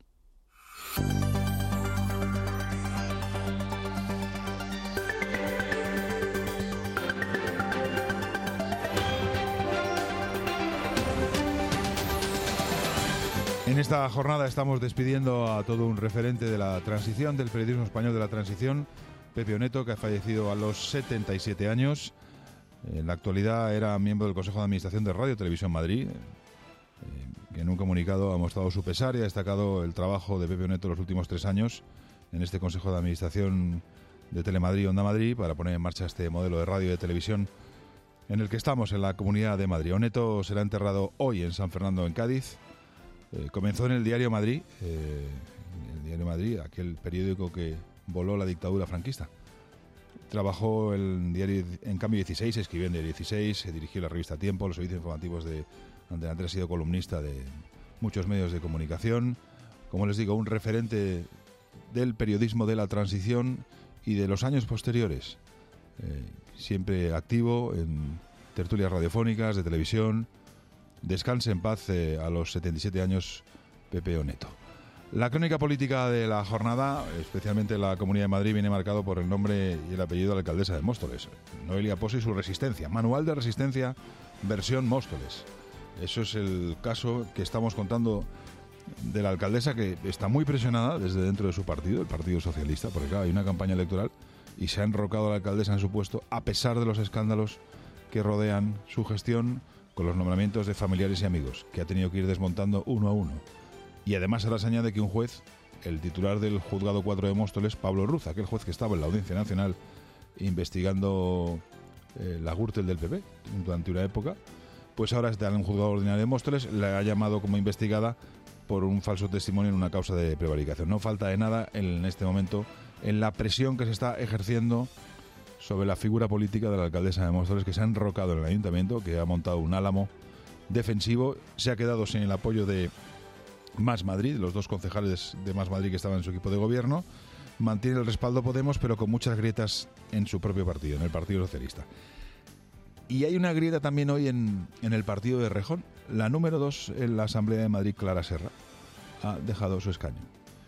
En esta jornada estamos despidiendo a todo un referente de la transición, del periodismo español de la transición, Pepe Oneto, que ha fallecido a los 77 años. En la actualidad era miembro del Consejo de Administración de Radio Televisión Madrid, que en un comunicado ha mostrado su pesar y ha destacado el trabajo de Pepe Oneto los últimos 3 años en este Consejo de Administración de Telemadrid y Onda Madrid para poner en marcha este modelo de radio y de televisión en el que estamos, en la Comunidad de Madrid. Oneto será enterrado hoy en San Fernando, en Cádiz. Comenzó en el Diario Madrid, aquel periódico que voló la dictadura franquista. Trabajó en Cambio 16, escribió en Diario 16, dirigió la revista Tiempo, los servicios informativos de Antena 3, ha sido columnista de muchos medios de comunicación. Como les digo, un referente del periodismo de la transición y de los años posteriores. Siempre activo en tertulias radiofónicas, de televisión. Descanse en paz a los 77 años Pepe Oneto. La crónica política de la jornada, especialmente en la Comunidad de Madrid, viene marcado por el nombre y el apellido de la alcaldesa de Móstoles, Noelia Pozo, y su resistencia. Manual de resistencia, versión Móstoles. Eso es el caso que estamos contando de la alcaldesa, que está muy presionada desde dentro de su partido, el Partido Socialista, porque claro, hay una campaña electoral y se ha enrocado a la alcaldesa en su puesto a pesar de los escándalos que rodean su gestión, con los nombramientos de familiares y amigos, que ha tenido que ir desmontando uno a uno. Y además ahora se añade que un juez, el titular del Juzgado 4 de Móstoles, Pablo Ruz, aquel juez que estaba en la Audiencia Nacional investigando la Gürtel del PP durante una época, pues ahora está en un Juzgado Ordinario de Móstoles, la ha llamado como investigada por un falso testimonio en una causa de prevaricación. No falta de nada en este momento en la presión que se está ejerciendo sobre la figura política de la alcaldesa de Móstoles, que se ha enrocado en el ayuntamiento, que ha montado un álamo defensivo, se ha quedado sin el apoyo de Más Madrid, los 2 concejales de Más Madrid que estaban en su equipo de gobierno, mantiene el respaldo Podemos, pero con muchas grietas en su propio partido, en el Partido Socialista. Y hay una grieta también hoy en el partido de Rejón. La número 2 en la Asamblea de Madrid, Clara Serra, ha dejado su escaño.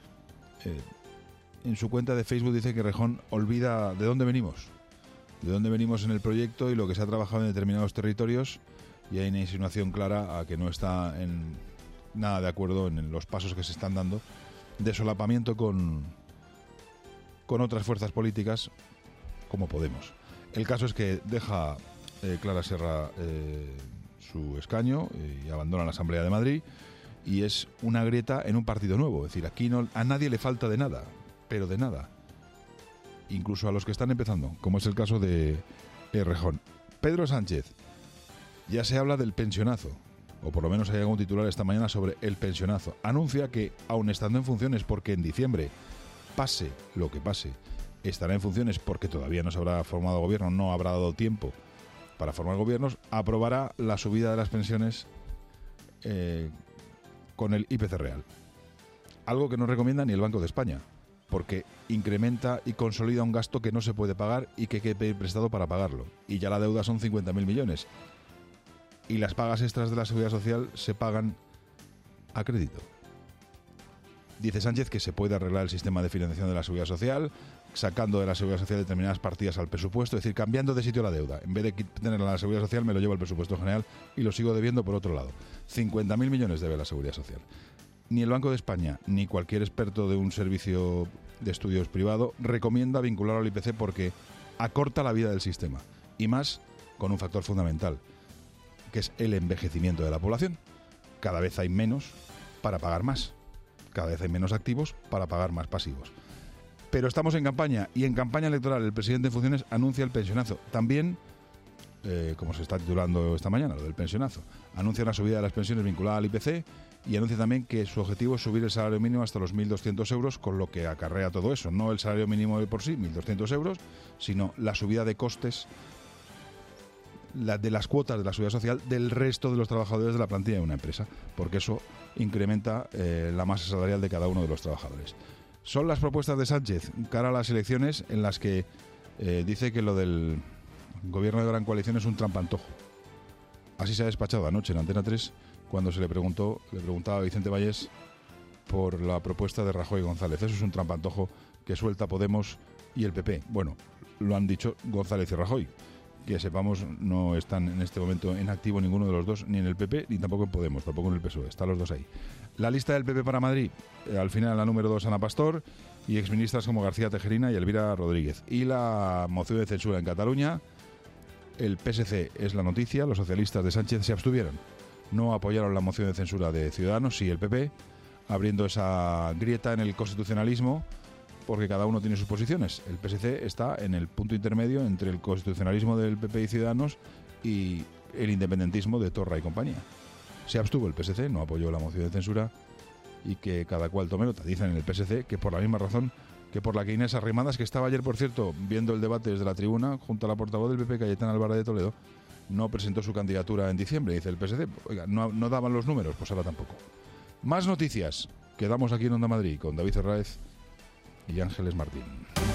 En su cuenta de Facebook dice que Rejón olvida de dónde venimos en el proyecto y lo que se ha trabajado en determinados territorios, y hay una insinuación clara a que no está en nada de acuerdo en los pasos que se están dando de solapamiento con otras fuerzas políticas como Podemos. El caso es que deja Clara Serra su escaño y abandona la Asamblea de Madrid, y es una grieta en un partido nuevo. Es decir, aquí a nadie le falta de nada, pero de nada. Incluso a los que están empezando, como es el caso de Rejón. Pedro Sánchez, ya se habla del pensionazo, o por lo menos hay algún titular esta mañana sobre el pensionazo. Anuncia que, aun estando en funciones, porque en diciembre, pase lo que pase, estará en funciones porque todavía no se habrá formado gobierno, no habrá dado tiempo para formar gobiernos, aprobará la subida de las pensiones con el IPC real. Algo que no recomienda ni el Banco de España, porque incrementa y consolida un gasto que no se puede pagar y que hay que pedir prestado para pagarlo. Y ya la deuda son 50.000 millones. Y las pagas extras de la Seguridad Social se pagan a crédito. Dice Sánchez que se puede arreglar el sistema de financiación de la Seguridad Social, sacando de la Seguridad Social determinadas partidas al presupuesto, es decir, cambiando de sitio la deuda. En vez de tenerla en la Seguridad Social, me lo llevo al presupuesto general y lo sigo debiendo por otro lado. 50.000 millones debe la Seguridad Social. Ni el Banco de España, ni cualquier experto de un servicio de estudios privado recomienda vincularlo al IPC porque acorta la vida del sistema. Y más con un factor fundamental, que es el envejecimiento de la población. Cada vez hay menos para pagar más. Cada vez hay menos activos para pagar más pasivos. Pero estamos en campaña, y en campaña electoral el presidente en funciones anuncia el pensionazo. También, como se está titulando esta mañana, lo del pensionazo, anuncia una subida de las pensiones vinculada al IPC y anuncia también que su objetivo es subir el salario mínimo hasta los 1.200 euros, con lo que acarrea todo eso. No el salario mínimo de por sí, 1.200 euros, sino la subida de costes de las cuotas de la Seguridad Social del resto de los trabajadores de la plantilla de una empresa, porque eso incrementa la masa salarial de cada uno de los trabajadores. Son las propuestas de Sánchez cara a las elecciones, en las que dice que lo del gobierno de gran coalición es un trampantojo. Así se ha despachado anoche en Antena 3 cuando le preguntaba a Vicente Vallés por la propuesta de Rajoy y González. Eso es un trampantojo que suelta Podemos y el PP. Bueno, lo han dicho González y Rajoy. Que sepamos, no están en este momento en activo ninguno de los dos, ni en el PP, ni tampoco en Podemos, tampoco en el PSOE. Están los dos ahí. La lista del PP para Madrid, al final la número 2, Ana Pastor, y exministras como García Tejerina y Elvira Rodríguez. Y la moción de censura en Cataluña, el PSC es la noticia, los socialistas de Sánchez se abstuvieron. No apoyaron la moción de censura de Ciudadanos y el PP, abriendo esa grieta en el constitucionalismo, porque cada uno tiene sus posiciones. El PSC está en el punto intermedio entre el constitucionalismo del PP y Ciudadanos y el independentismo de Torra y compañía. Se abstuvo el PSC, no apoyó la moción de censura, y que cada cual tome nota. Dicen en el PSC que por la misma razón que por la que Inés Arrimadas, que estaba ayer, por cierto, viendo el debate desde la tribuna, junto a la portavoz del PP, Cayetana Álvarez de Toledo, no presentó su candidatura en diciembre. Dice el PSC, oiga, no daban los números, pues ahora tampoco. Más noticias. Quedamos aquí en Onda Madrid con David Herráez y Ángeles Martín.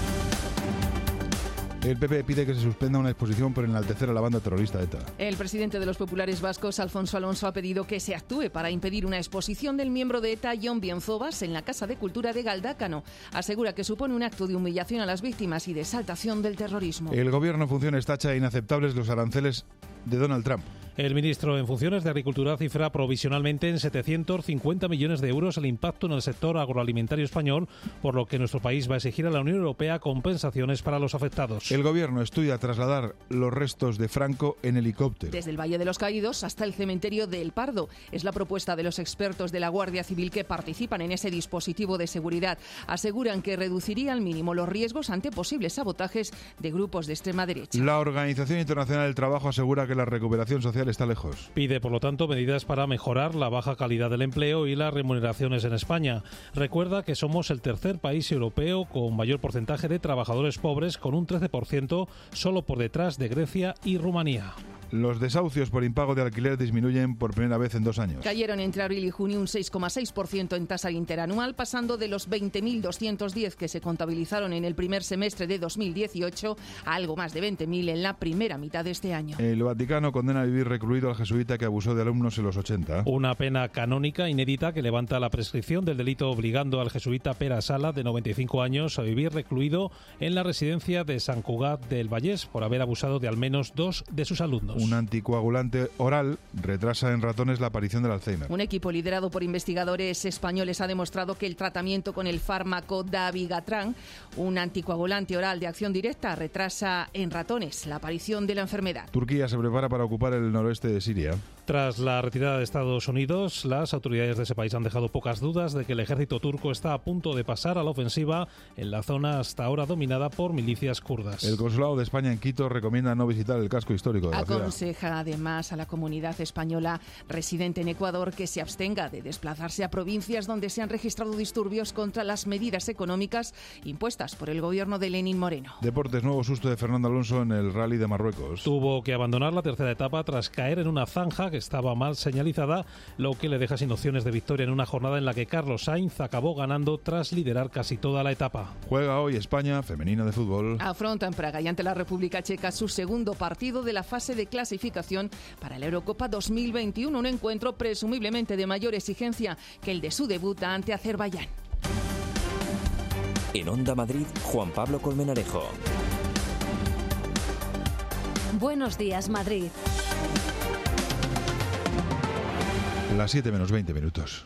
El PP pide que se suspenda una exposición por enaltecer a la banda terrorista ETA. El presidente de los populares vascos, Alfonso Alonso, ha pedido que se actúe para impedir una exposición del miembro de ETA, Jon Bienzobas, en la Casa de Cultura de Galdácano. Asegura que supone un acto de humillación a las víctimas y de exaltación del terrorismo. El gobierno en funciones tacha de inaceptables los aranceles de Donald Trump. El ministro en funciones de Agricultura cifra provisionalmente en 750 millones de euros el impacto en el sector agroalimentario español, por lo que nuestro país va a exigir a la Unión Europea compensaciones para los afectados. El gobierno estudia trasladar los restos de Franco en helicóptero. Desde el Valle de los Caídos hasta el cementerio de El Pardo. Es la propuesta de los expertos de la Guardia Civil que participan en ese dispositivo de seguridad. Aseguran que reduciría al mínimo los riesgos ante posibles sabotajes de grupos de extrema derecha. La Organización Internacional del Trabajo asegura que la recuperación social está lejos. Pide, por lo tanto, medidas para mejorar la baja calidad del empleo y las remuneraciones en España. Recuerda que somos el tercer país europeo con mayor porcentaje de trabajadores pobres, con un 13%, solo por detrás de Grecia y Rumanía. Los desahucios por impago de alquiler disminuyen por primera vez en 2 años. Cayeron entre abril y junio un 6,6% en tasa interanual, pasando de los 20.210 que se contabilizaron en el primer semestre de 2018 a algo más de 20.000 en la primera mitad de este año. El Vaticano condena a vivir recluido al jesuita que abusó de alumnos en los 80. Una pena canónica inédita que levanta la prescripción del delito obligando al jesuita Pere Sala, de 95 años, a vivir recluido en la residencia de Sant Cugat del Vallès por haber abusado de al menos 2 de sus alumnos. Un anticoagulante oral retrasa en ratones la aparición del Alzheimer. Un equipo liderado por investigadores españoles ha demostrado que el tratamiento con el fármaco Dabigatran, un anticoagulante oral de acción directa, retrasa en ratones la aparición de la enfermedad. Turquía se prepara para ocupar el noroeste de Siria. Tras la retirada de Estados Unidos, las autoridades de ese país han dejado pocas dudas de que el ejército turco está a punto de pasar a la ofensiva en la zona hasta ahora dominada por milicias kurdas. El Consulado de España en Quito recomienda no visitar el casco histórico de la ciudad. Aconseja además a la comunidad española residente en Ecuador que se abstenga de desplazarse a provincias donde se han registrado disturbios contra las medidas económicas impuestas por el gobierno de Lenín Moreno. Deportes, nuevo susto de Fernando Alonso en el Rally de Marruecos. Tuvo que abandonar la tercera etapa tras caer en una zanja que estaba mal señalizada, lo que le deja sin opciones de victoria en una jornada en la que Carlos Sainz acabó ganando tras liderar casi toda la etapa. Juega hoy España femenina de fútbol. Afronta en Praga y ante la República Checa su segundo partido de la fase de clasificación para la Eurocopa 2021, un encuentro presumiblemente de mayor exigencia que el de su debut ante Azerbaiyán. En Onda Madrid, Juan Pablo Colmenarejo. Buenos días, Madrid. Las 7 menos 20 minutos.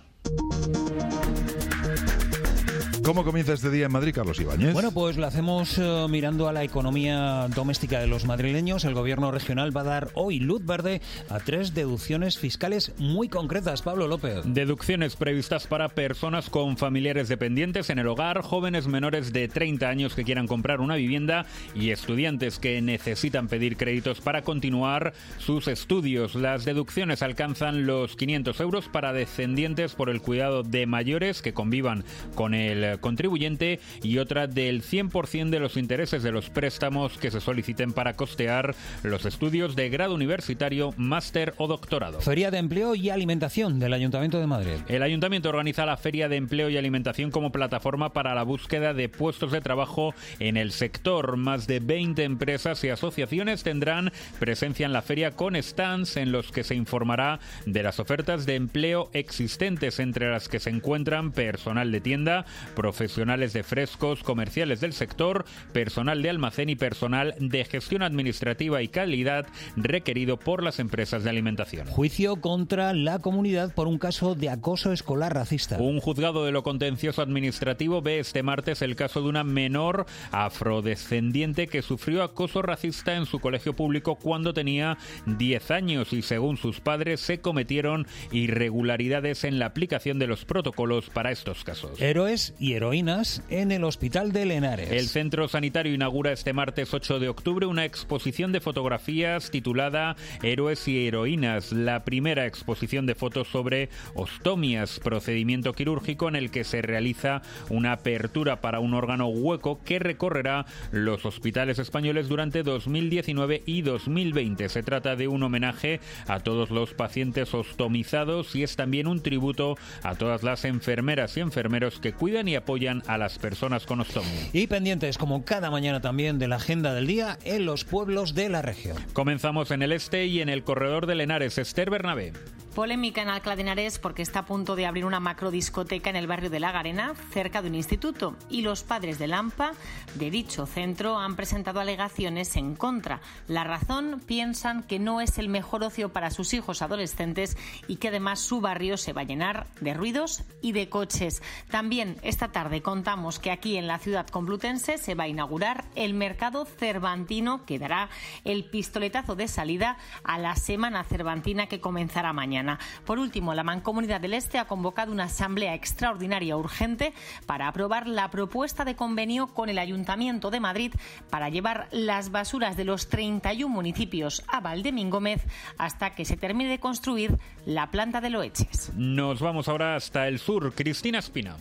¿Cómo comienza este día en Madrid, Carlos Ibáñez? Bueno, pues lo hacemos mirando a la economía doméstica de los madrileños. El gobierno regional va a dar hoy luz verde a 3 deducciones fiscales muy concretas. Pablo López. Deducciones previstas para personas con familiares dependientes en el hogar, jóvenes menores de 30 años que quieran comprar una vivienda y estudiantes que necesitan pedir créditos para continuar sus estudios. Las deducciones alcanzan los 500 euros para descendientes por el cuidado de mayores que convivan con el contribuyente y otra del 100% de los intereses de los préstamos que se soliciten para costear los estudios de grado universitario, máster o doctorado. Feria de Empleo y Alimentación del Ayuntamiento de Madrid. El Ayuntamiento organiza la Feria de Empleo y Alimentación como plataforma para la búsqueda de puestos de trabajo en el sector. Más de 20 empresas y asociaciones tendrán presencia en la feria con stands en los que se informará de las ofertas de empleo existentes, entre las que se encuentran personal de tienda, profesionales de frescos, comerciales del sector, personal de almacén y personal de gestión administrativa y calidad requerido por las empresas de alimentación. Juicio contra la comunidad por un caso de acoso escolar racista. Un juzgado de lo contencioso administrativo ve este martes el caso de una menor afrodescendiente que sufrió acoso racista en su colegio público cuando tenía 10 años y, según sus padres, se cometieron irregularidades en la aplicación de los protocolos para estos casos. Héroes y heroínas en el Hospital de Lenares. El centro sanitario inaugura este martes 8 de octubre una exposición de fotografías titulada Héroes y heroínas, la primera exposición de fotos sobre ostomias, procedimiento quirúrgico en el que se realiza una apertura para un órgano hueco que recorrerá los hospitales españoles durante 2019 y 2020. Se trata de un homenaje a todos los pacientes ostomizados y es también un tributo a todas las enfermeras y enfermeros que cuidan y apoyan a las personas con ostomía. Y pendientes, como cada mañana también, de la agenda del día en los pueblos de la región. Comenzamos en el este y en el corredor de Lenares. Esther Bernabé. Polémica en Alcalá de Henares porque está a punto de abrir una macrodiscoteca en el barrio de La Garena, cerca de un instituto, y los padres del AMPA de dicho centro han presentado alegaciones en contra. La razón: piensan que no es el mejor ocio para sus hijos adolescentes y que además su barrio se va a llenar de ruidos y de coches. También esta tarde contamos que aquí en la ciudad complutense se va a inaugurar el mercado cervantino que dará el pistoletazo de salida a la Semana Cervantina que comenzará mañana. Por último, la Mancomunidad del Este ha convocado una asamblea extraordinaria urgente para aprobar la propuesta de convenio con el Ayuntamiento de Madrid para llevar las basuras de los 31 municipios a Valdemingómez hasta que se termine de construir la planta de Loeches. Nos vamos ahora hasta el sur. Cristina Espina.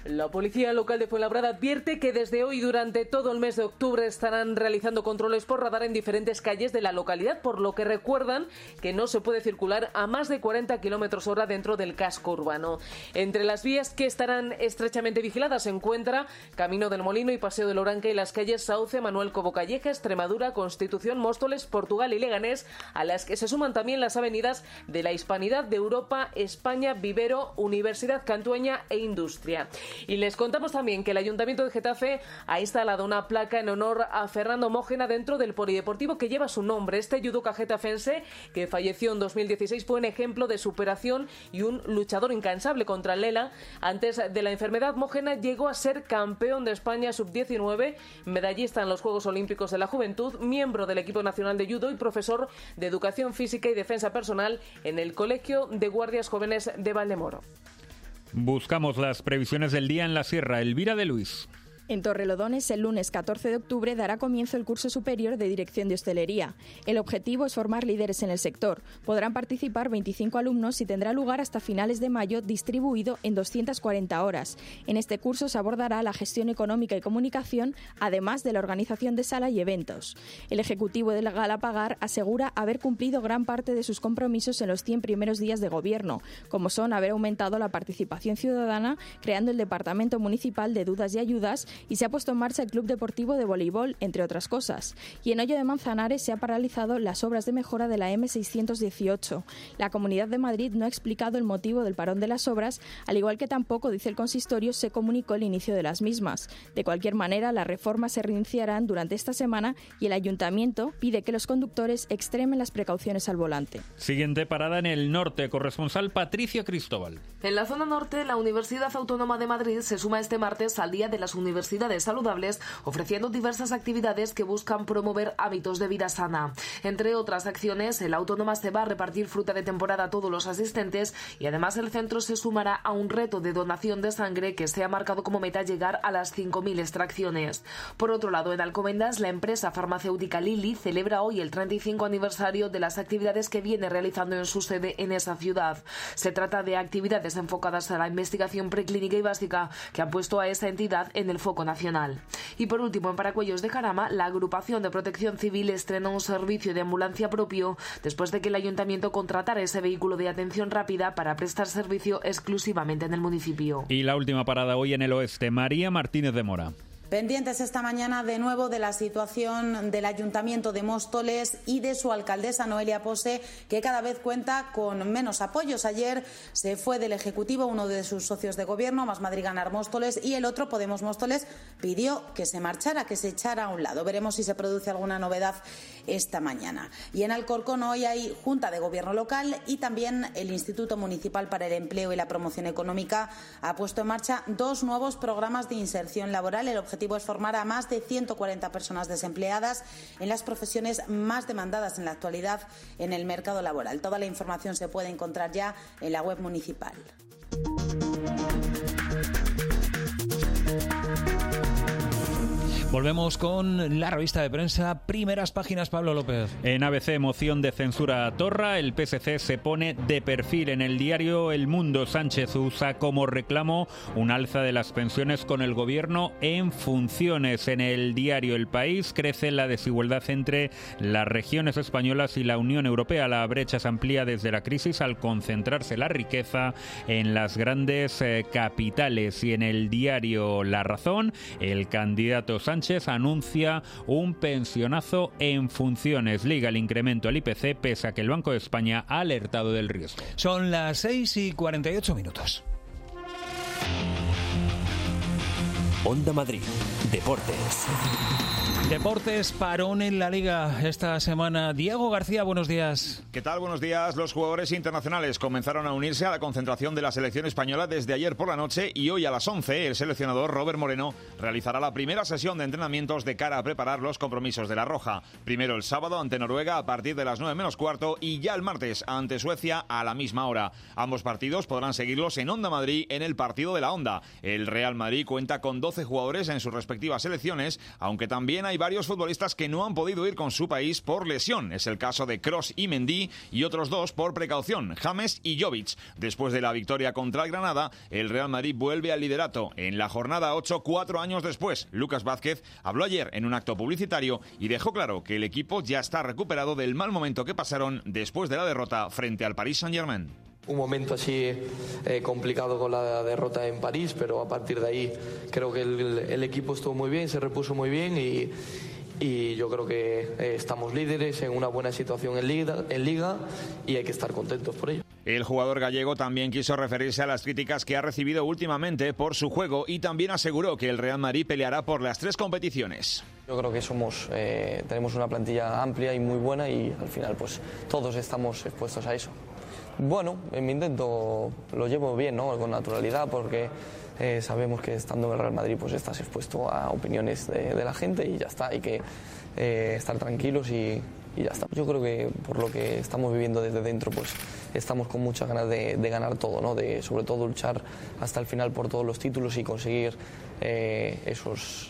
La policía local de Fuenlabrada advierte que desde hoy durante todo el mes de octubre estarán realizando controles por radar en diferentes calles de la localidad, por lo que recuerdan que no se puede circular a más de 40 km/h dentro del casco urbano. Entre las vías que estarán estrechamente vigiladas se encuentra Camino del Molino y Paseo del Oranca y las calles Sauce, Manuel Cobo Calleja, Extremadura, Constitución, Móstoles, Portugal y Leganés, a las que se suman también las avenidas de la Hispanidad, de Europa, España, Vivero, Universidad Cantueña e Industria. Y les contamos también que el Ayuntamiento de Getafe ha instalado una placa en honor a Fernando Mójena dentro del polideportivo que lleva su nombre. Este judoka getafense, que falleció en 2016, fue un ejemplo de superación y un luchador incansable contra el Lela. Antes de la enfermedad, Mójena llegó a ser campeón de España sub-19, medallista en los Juegos Olímpicos de la Juventud, miembro del equipo nacional de judo y profesor de educación física y defensa personal en el Colegio de Guardias Jóvenes de Valdemoro. Buscamos las previsiones del día en la Sierra. Elvira de Luis. En Torrelodones, el lunes 14 de octubre dará comienzo el curso superior de Dirección de Hostelería. El objetivo es formar líderes en el sector. Podrán participar 25 alumnos y tendrá lugar hasta finales de mayo, distribuido en 240 horas. En este curso se abordará la gestión económica y comunicación, además de la organización de sala y eventos. El ejecutivo de la Galapagar asegura haber cumplido gran parte de sus compromisos en los 100 primeros días de gobierno, como son haber aumentado la participación ciudadana, creando el Departamento Municipal de Dudas y Ayudas, y se ha puesto en marcha el Club Deportivo de Voleibol, entre otras cosas. Y en Hoyo de Manzanares se ha paralizado las obras de mejora de la M618. La Comunidad de Madrid no ha explicado el motivo del parón de las obras, al igual que tampoco, dice el consistorio, se comunicó el inicio de las mismas. De cualquier manera, las reformas se reiniciarán durante esta semana y el Ayuntamiento pide que los conductores extremen las precauciones al volante. Siguiente parada en el norte, corresponsal Patricia Cristóbal. En la zona norte, la Universidad Autónoma de Madrid se suma este martes al Día de las Universidades Saludables, ofreciendo diversas actividades que buscan promover hábitos de vida sana. Entre otras acciones, el Autónoma se va a repartir fruta de temporada a todos los asistentes y además el centro se sumará a un reto de donación de sangre que se ha marcado como meta llegar a las 5.000 extracciones. Por otro lado, en Alcobendas, la empresa farmacéutica Lilly celebra hoy el 35 aniversario de las actividades que viene realizando en su sede en esa ciudad. Se trata de actividades enfocadas a la investigación preclínica y básica que han puesto a esa entidad en el foco nacional. Y por último, en Paracuellos de Jarama, la agrupación de Protección Civil estrenó un servicio de ambulancia propio después de que el ayuntamiento contratara ese vehículo de atención rápida para prestar servicio exclusivamente en el municipio. Y la última parada hoy en el oeste, María Martínez de Mora. Pendientes esta mañana de nuevo de la situación del Ayuntamiento de Móstoles y de su alcaldesa Noelia Pose, que cada vez cuenta con menos apoyos. Ayer se fue del Ejecutivo uno de sus socios de gobierno, Más Madrid Ganar Móstoles, y el otro, Podemos Móstoles, pidió que se marchara, que se echara a un lado. Veremos si se produce alguna novedad esta mañana. Y en Alcorcón hoy hay Junta de Gobierno local y también el Instituto Municipal para el Empleo y la Promoción Económica ha puesto en marcha 2 nuevos programas de inserción laboral. El objetivo es formar a más de 140 personas desempleadas en las profesiones más demandadas en la actualidad en el mercado laboral. Toda la información se puede encontrar ya en la web municipal. Volvemos con la revista de prensa. Primeras páginas, Pablo López. En ABC, moción de censura a Torra. El PSC se pone de perfil. En el diario El Mundo, Sánchez usa como reclamo un alza de las pensiones con el gobierno en funciones. En el diario El País, crece la desigualdad entre las regiones españolas y la Unión Europea. La brecha se amplía desde la crisis al concentrarse la riqueza en las grandes capitales. Y en el diario La Razón, el candidato Sánchez anuncia un pensionazo en funciones. Liga el incremento al IPC pese a que el Banco de España ha alertado del riesgo. Son las 6:48. Onda Madrid, Deportes. Deportes, parón en la Liga esta semana. Diego García, buenos días. ¿Qué tal? Buenos días. Los jugadores internacionales comenzaron a unirse a la concentración de la selección española desde ayer por la noche y hoy a las 11 el seleccionador Robert Moreno realizará la primera sesión de entrenamientos de cara a preparar los compromisos de la Roja. Primero el sábado ante Noruega a partir de las 9 menos cuarto y ya el martes ante Suecia a la misma hora. Ambos partidos podrán seguirlos en Onda Madrid en el partido de la Onda. El Real Madrid cuenta con 12 jugadores en sus respectivas selecciones, aunque también hay hay varios futbolistas que no han podido ir con su país por lesión. Es el caso de Kroos y Mendy y otros dos por precaución, James y Jovic. Después de la victoria contra el Granada, el Real Madrid vuelve al liderato. En la jornada 8, 4 años después, Lucas Vázquez habló ayer en un acto publicitario y dejó claro que el equipo ya está recuperado del mal momento que pasaron después de la derrota frente al Paris Saint-Germain. Un momento así complicado con la derrota en París, pero a partir de ahí creo que el equipo estuvo muy bien, se repuso muy bien y yo creo que estamos líderes en una buena situación en Liga y hay que estar contentos por ello. El jugador gallego también quiso referirse a las críticas que ha recibido últimamente por su juego y también aseguró que el Real Madrid peleará por las 3 competiciones. Yo creo que tenemos una plantilla amplia y muy buena y al final pues todos estamos expuestos a eso. Bueno, en mi intento lo llevo bien, ¿no? Con naturalidad, porque sabemos que estando en el Real Madrid pues estás expuesto a opiniones de la gente y ya está, hay que estar tranquilos y ya está. Yo creo que por lo que estamos viviendo desde dentro pues estamos con muchas ganas de ganar todo, ¿no? De sobre todo luchar hasta el final por todos los títulos y conseguir esos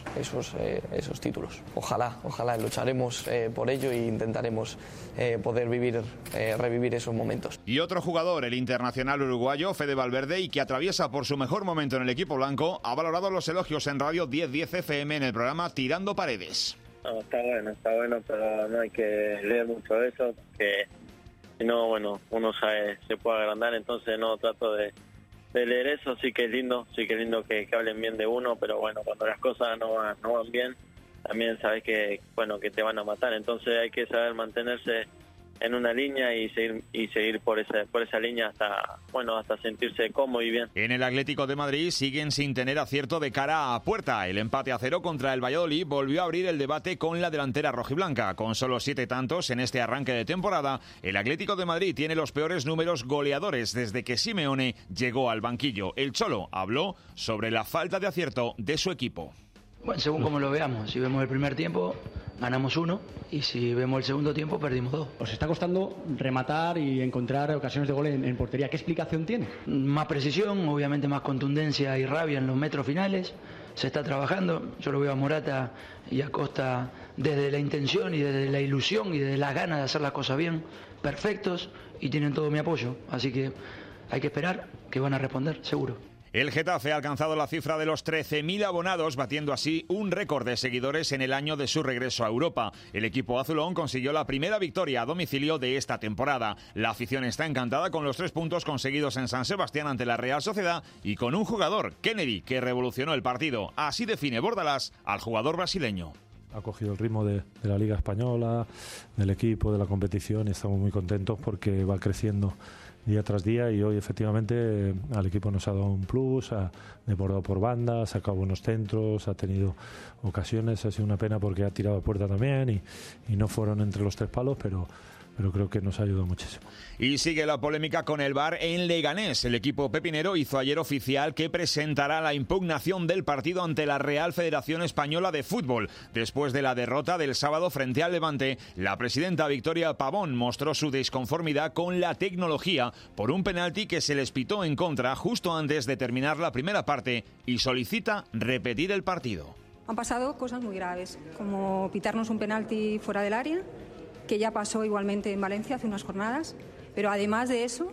títulos. Ojalá lucharemos por ello e intentaremos poder revivir esos momentos. Y otro jugador, el internacional uruguayo Fede Valverde, y que atraviesa por su mejor momento en el equipo blanco, ha valorado los elogios en Radio 1010 FM en el programa Tirando Paredes. No, está bueno, pero no hay que leer mucho de eso, porque si no, bueno, uno se puede agrandar, entonces no trato de leer eso. Sí que es lindo que hablen bien de uno, pero bueno, cuando las cosas no van bien, también sabes que te van a matar, entonces hay que saber mantenerse en una línea y seguir por esa línea hasta sentirse cómodo y bien. En el Atlético de Madrid siguen sin tener acierto de cara a puerta. El empate a 0 contra el Valladolid volvió a abrir el debate con la delantera rojiblanca. Con solo 7 tantos en este arranque de temporada, el Atlético de Madrid tiene los peores números goleadores desde que Simeone llegó al banquillo. El Cholo habló sobre la falta de acierto de su equipo. Bueno, según como lo veamos, si vemos el primer tiempo, ganamos 1 y si vemos el segundo tiempo, perdimos 2. Os está costando rematar y encontrar ocasiones de gol en portería. ¿Qué explicación tiene? Más precisión, obviamente más contundencia y rabia en los metros finales. Se está trabajando. Yo lo veo a Morata y a Costa desde la intención y desde la ilusión y desde las ganas de hacer las cosas bien, perfectos, y tienen todo mi apoyo. Así que hay que esperar que van a responder, seguro. El Getafe ha alcanzado la cifra de los 13.000 abonados, batiendo así un récord de seguidores en el año de su regreso a Europa. El equipo azulón consiguió la primera victoria a domicilio de esta temporada. La afición está encantada con los 3 puntos conseguidos en San Sebastián ante la Real Sociedad y con un jugador, Kennedy, que revolucionó el partido. Así define Bordalás al jugador brasileño. Ha cogido el ritmo de la Liga Española, del equipo, de la competición, y estamos muy contentos porque va creciendo día tras día y hoy efectivamente al equipo nos ha dado un plus, ha desbordado por banda, ha sacado buenos centros, ha tenido ocasiones, ha sido una pena porque ha tirado a puerta también y no fueron entre los 3 palos, pero creo que nos ha ayudado muchísimo. Y sigue la polémica con el VAR en Leganés. El equipo pepinero hizo ayer oficial que presentará la impugnación del partido ante la Real Federación Española de Fútbol. Después de la derrota del sábado frente al Levante, la presidenta Victoria Pavón mostró su disconformidad con la tecnología por un penalti que se les pitó en contra justo antes de terminar la primera parte y solicita repetir el partido. Han pasado cosas muy graves, como pitarnos un penalti fuera del área, que ya pasó igualmente en Valencia hace unas jornadas, pero además de eso,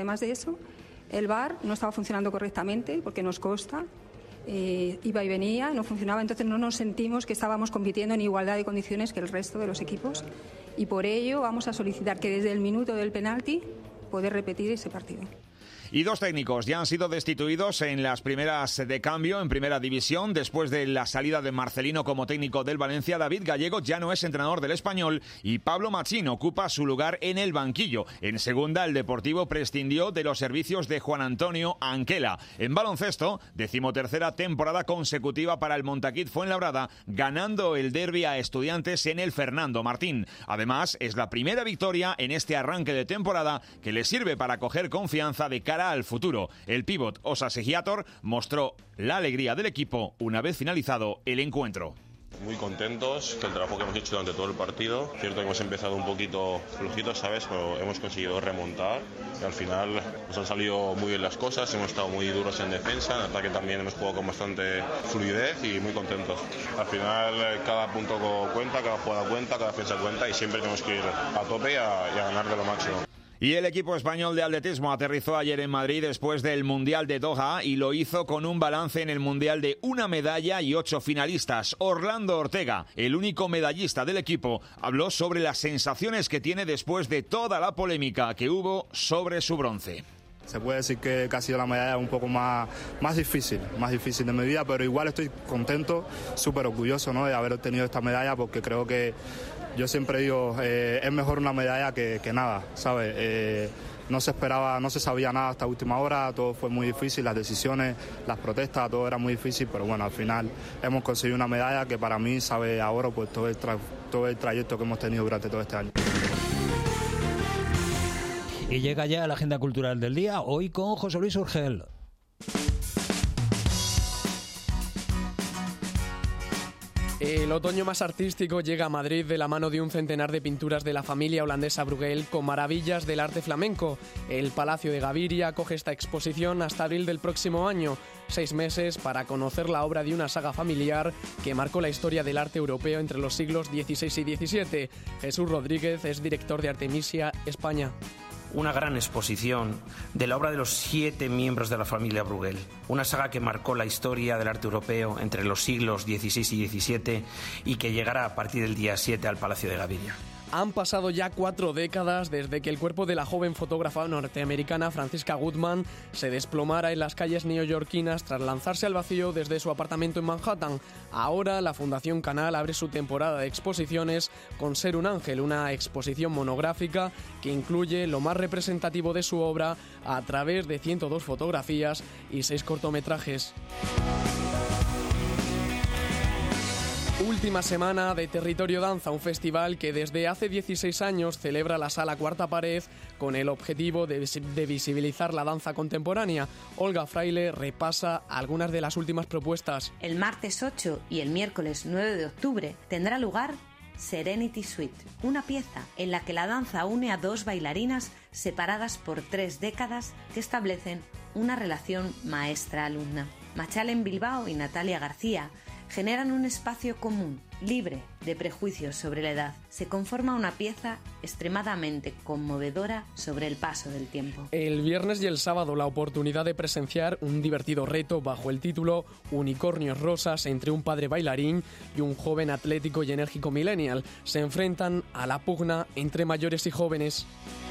el VAR no estaba funcionando correctamente porque nos consta, iba y venía, no funcionaba, entonces no nos sentimos que estábamos compitiendo en igualdad de condiciones que el resto de los equipos y por ello vamos a solicitar que desde el minuto del penalti poder repetir ese partido. Y 2 técnicos ya han sido destituidos en las primeras de cambio en Primera División. Después de la salida de Marcelino como técnico del Valencia, David Gallego ya no es entrenador del Español y Pablo Machín ocupa su lugar en el banquillo. En Segunda, el Deportivo prescindió de los servicios de Juan Antonio Anquela. En baloncesto, 13ª temporada consecutiva para el Montaquit Fuenlabrada, ganando el derbi a Estudiantes en el Fernando Martín. Además, es la primera victoria en este arranque de temporada que le sirve para coger confianza de cara al futuro. El pívot Osa Segiator mostró la alegría del equipo una vez finalizado el encuentro. Muy contentos del trabajo que hemos hecho durante todo el partido. Cierto que hemos empezado un poquito flojitos, ¿sabes? Pero hemos conseguido remontar y al final nos han salido muy bien las cosas. Hemos estado muy duros en defensa, en ataque también hemos jugado con bastante fluidez y muy contentos. Al final cada punto cuenta, cada jugada cuenta, cada defensa cuenta y siempre tenemos que ir a tope y a ganar de lo máximo. Y el equipo español de atletismo aterrizó ayer en Madrid después del Mundial de Doha y lo hizo con un balance en el Mundial de 1 medalla y 8 finalistas. Orlando Ortega, el único medallista del equipo, habló sobre las sensaciones que tiene después de toda la polémica que hubo sobre su bronce. Se puede decir que ha sido la medalla un poco más difícil de mi vida, pero igual estoy contento, súper orgulloso, ¿no?, de haber obtenido esta medalla, porque creo que yo siempre digo, es mejor una medalla que nada, ¿sabes? No se esperaba, no se sabía nada hasta última hora, todo fue muy difícil, las decisiones, las protestas, todo era muy difícil, pero bueno, al final hemos conseguido una medalla que para mí sabe a oro por todo el trayecto que hemos tenido durante todo este año. Y llega ya la agenda cultural del día, hoy con José Luis Urgel. El otoño más artístico llega a Madrid de la mano de un centenar de pinturas de la familia holandesa Bruegel con maravillas del arte flamenco. El Palacio de Gaviria acoge esta exposición hasta abril del próximo año. 6 meses para conocer la obra de una saga familiar que marcó la historia del arte europeo entre los siglos XVI y XVII. Jesús Rodríguez es director de Artemisia España. Una gran exposición de la obra de los 7 miembros de la familia Bruegel, una saga que marcó la historia del arte europeo entre los siglos XVI y XVII y que llegará a partir del día 7 al Palacio de Gaviria. Han pasado ya 4 décadas desde que el cuerpo de la joven fotógrafa norteamericana Francisca Goodman se desplomara en las calles neoyorquinas tras lanzarse al vacío desde su apartamento en Manhattan. Ahora la Fundación Canal abre su temporada de exposiciones con Ser un ángel, una exposición monográfica que incluye lo más representativo de su obra a través de 102 fotografías y 6 cortometrajes. Última semana de Territorio Danza, un festival que desde hace 16 años celebra la Sala Cuarta Pared con el objetivo de visibilizar la danza contemporánea. Olga Fraile repasa algunas de las últimas propuestas. El martes 8 y el miércoles 9 de octubre tendrá lugar Serenity Suite, una pieza en la que la danza une a 2 bailarinas separadas por 3 décadas que establecen una relación maestra-alumna. Machalen Bilbao y Natalia García generan un espacio común, libre de prejuicios sobre la edad. Se conforma una pieza extremadamente conmovedora sobre el paso del tiempo. El viernes y el sábado la oportunidad de presenciar un divertido reto bajo el título Unicornios Rosas entre un padre bailarín y un joven atlético y enérgico millennial. Se enfrentan a la pugna entre mayores y jóvenes.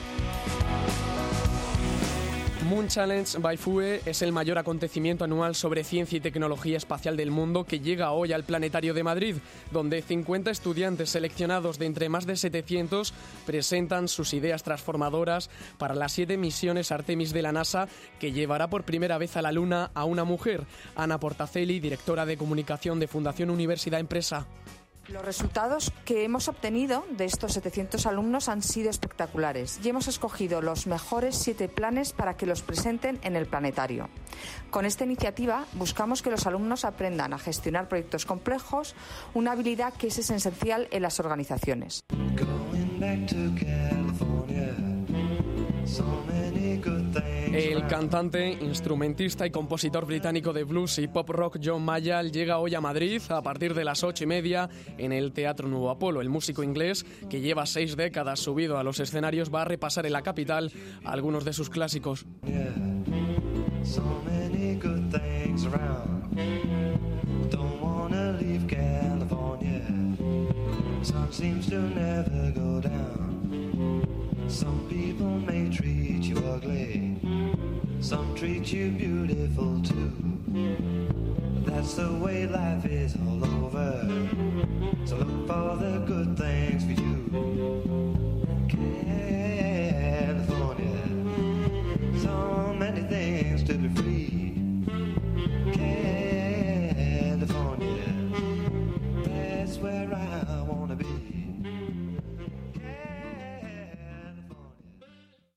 Moon Challenge by FUE es el mayor acontecimiento anual sobre ciencia y tecnología espacial del mundo que llega hoy al Planetario de Madrid, donde 50 estudiantes seleccionados de entre más de 700 presentan sus ideas transformadoras para las 7 misiones Artemis de la NASA que llevará por primera vez a la Luna a una mujer. Ana Portacelli, directora de comunicación de Fundación Universidad Empresa. Los resultados que hemos obtenido de estos 700 alumnos han sido espectaculares y hemos escogido los mejores 7 planes para que los presenten en el planetario. Con esta iniciativa buscamos que los alumnos aprendan a gestionar proyectos complejos, una habilidad que es esencial en las organizaciones. El cantante, instrumentista y compositor británico de blues y pop rock John Mayall llega hoy a Madrid a partir de las 8:30 en el Teatro Nuevo Apolo. El músico inglés, que lleva 6 décadas subido a los escenarios, va a repasar en la capital algunos de sus clásicos. Some people may treat you ugly, some treat you beautiful too. That's the way life is all over, so look for the good things for you. California, so many things to be free.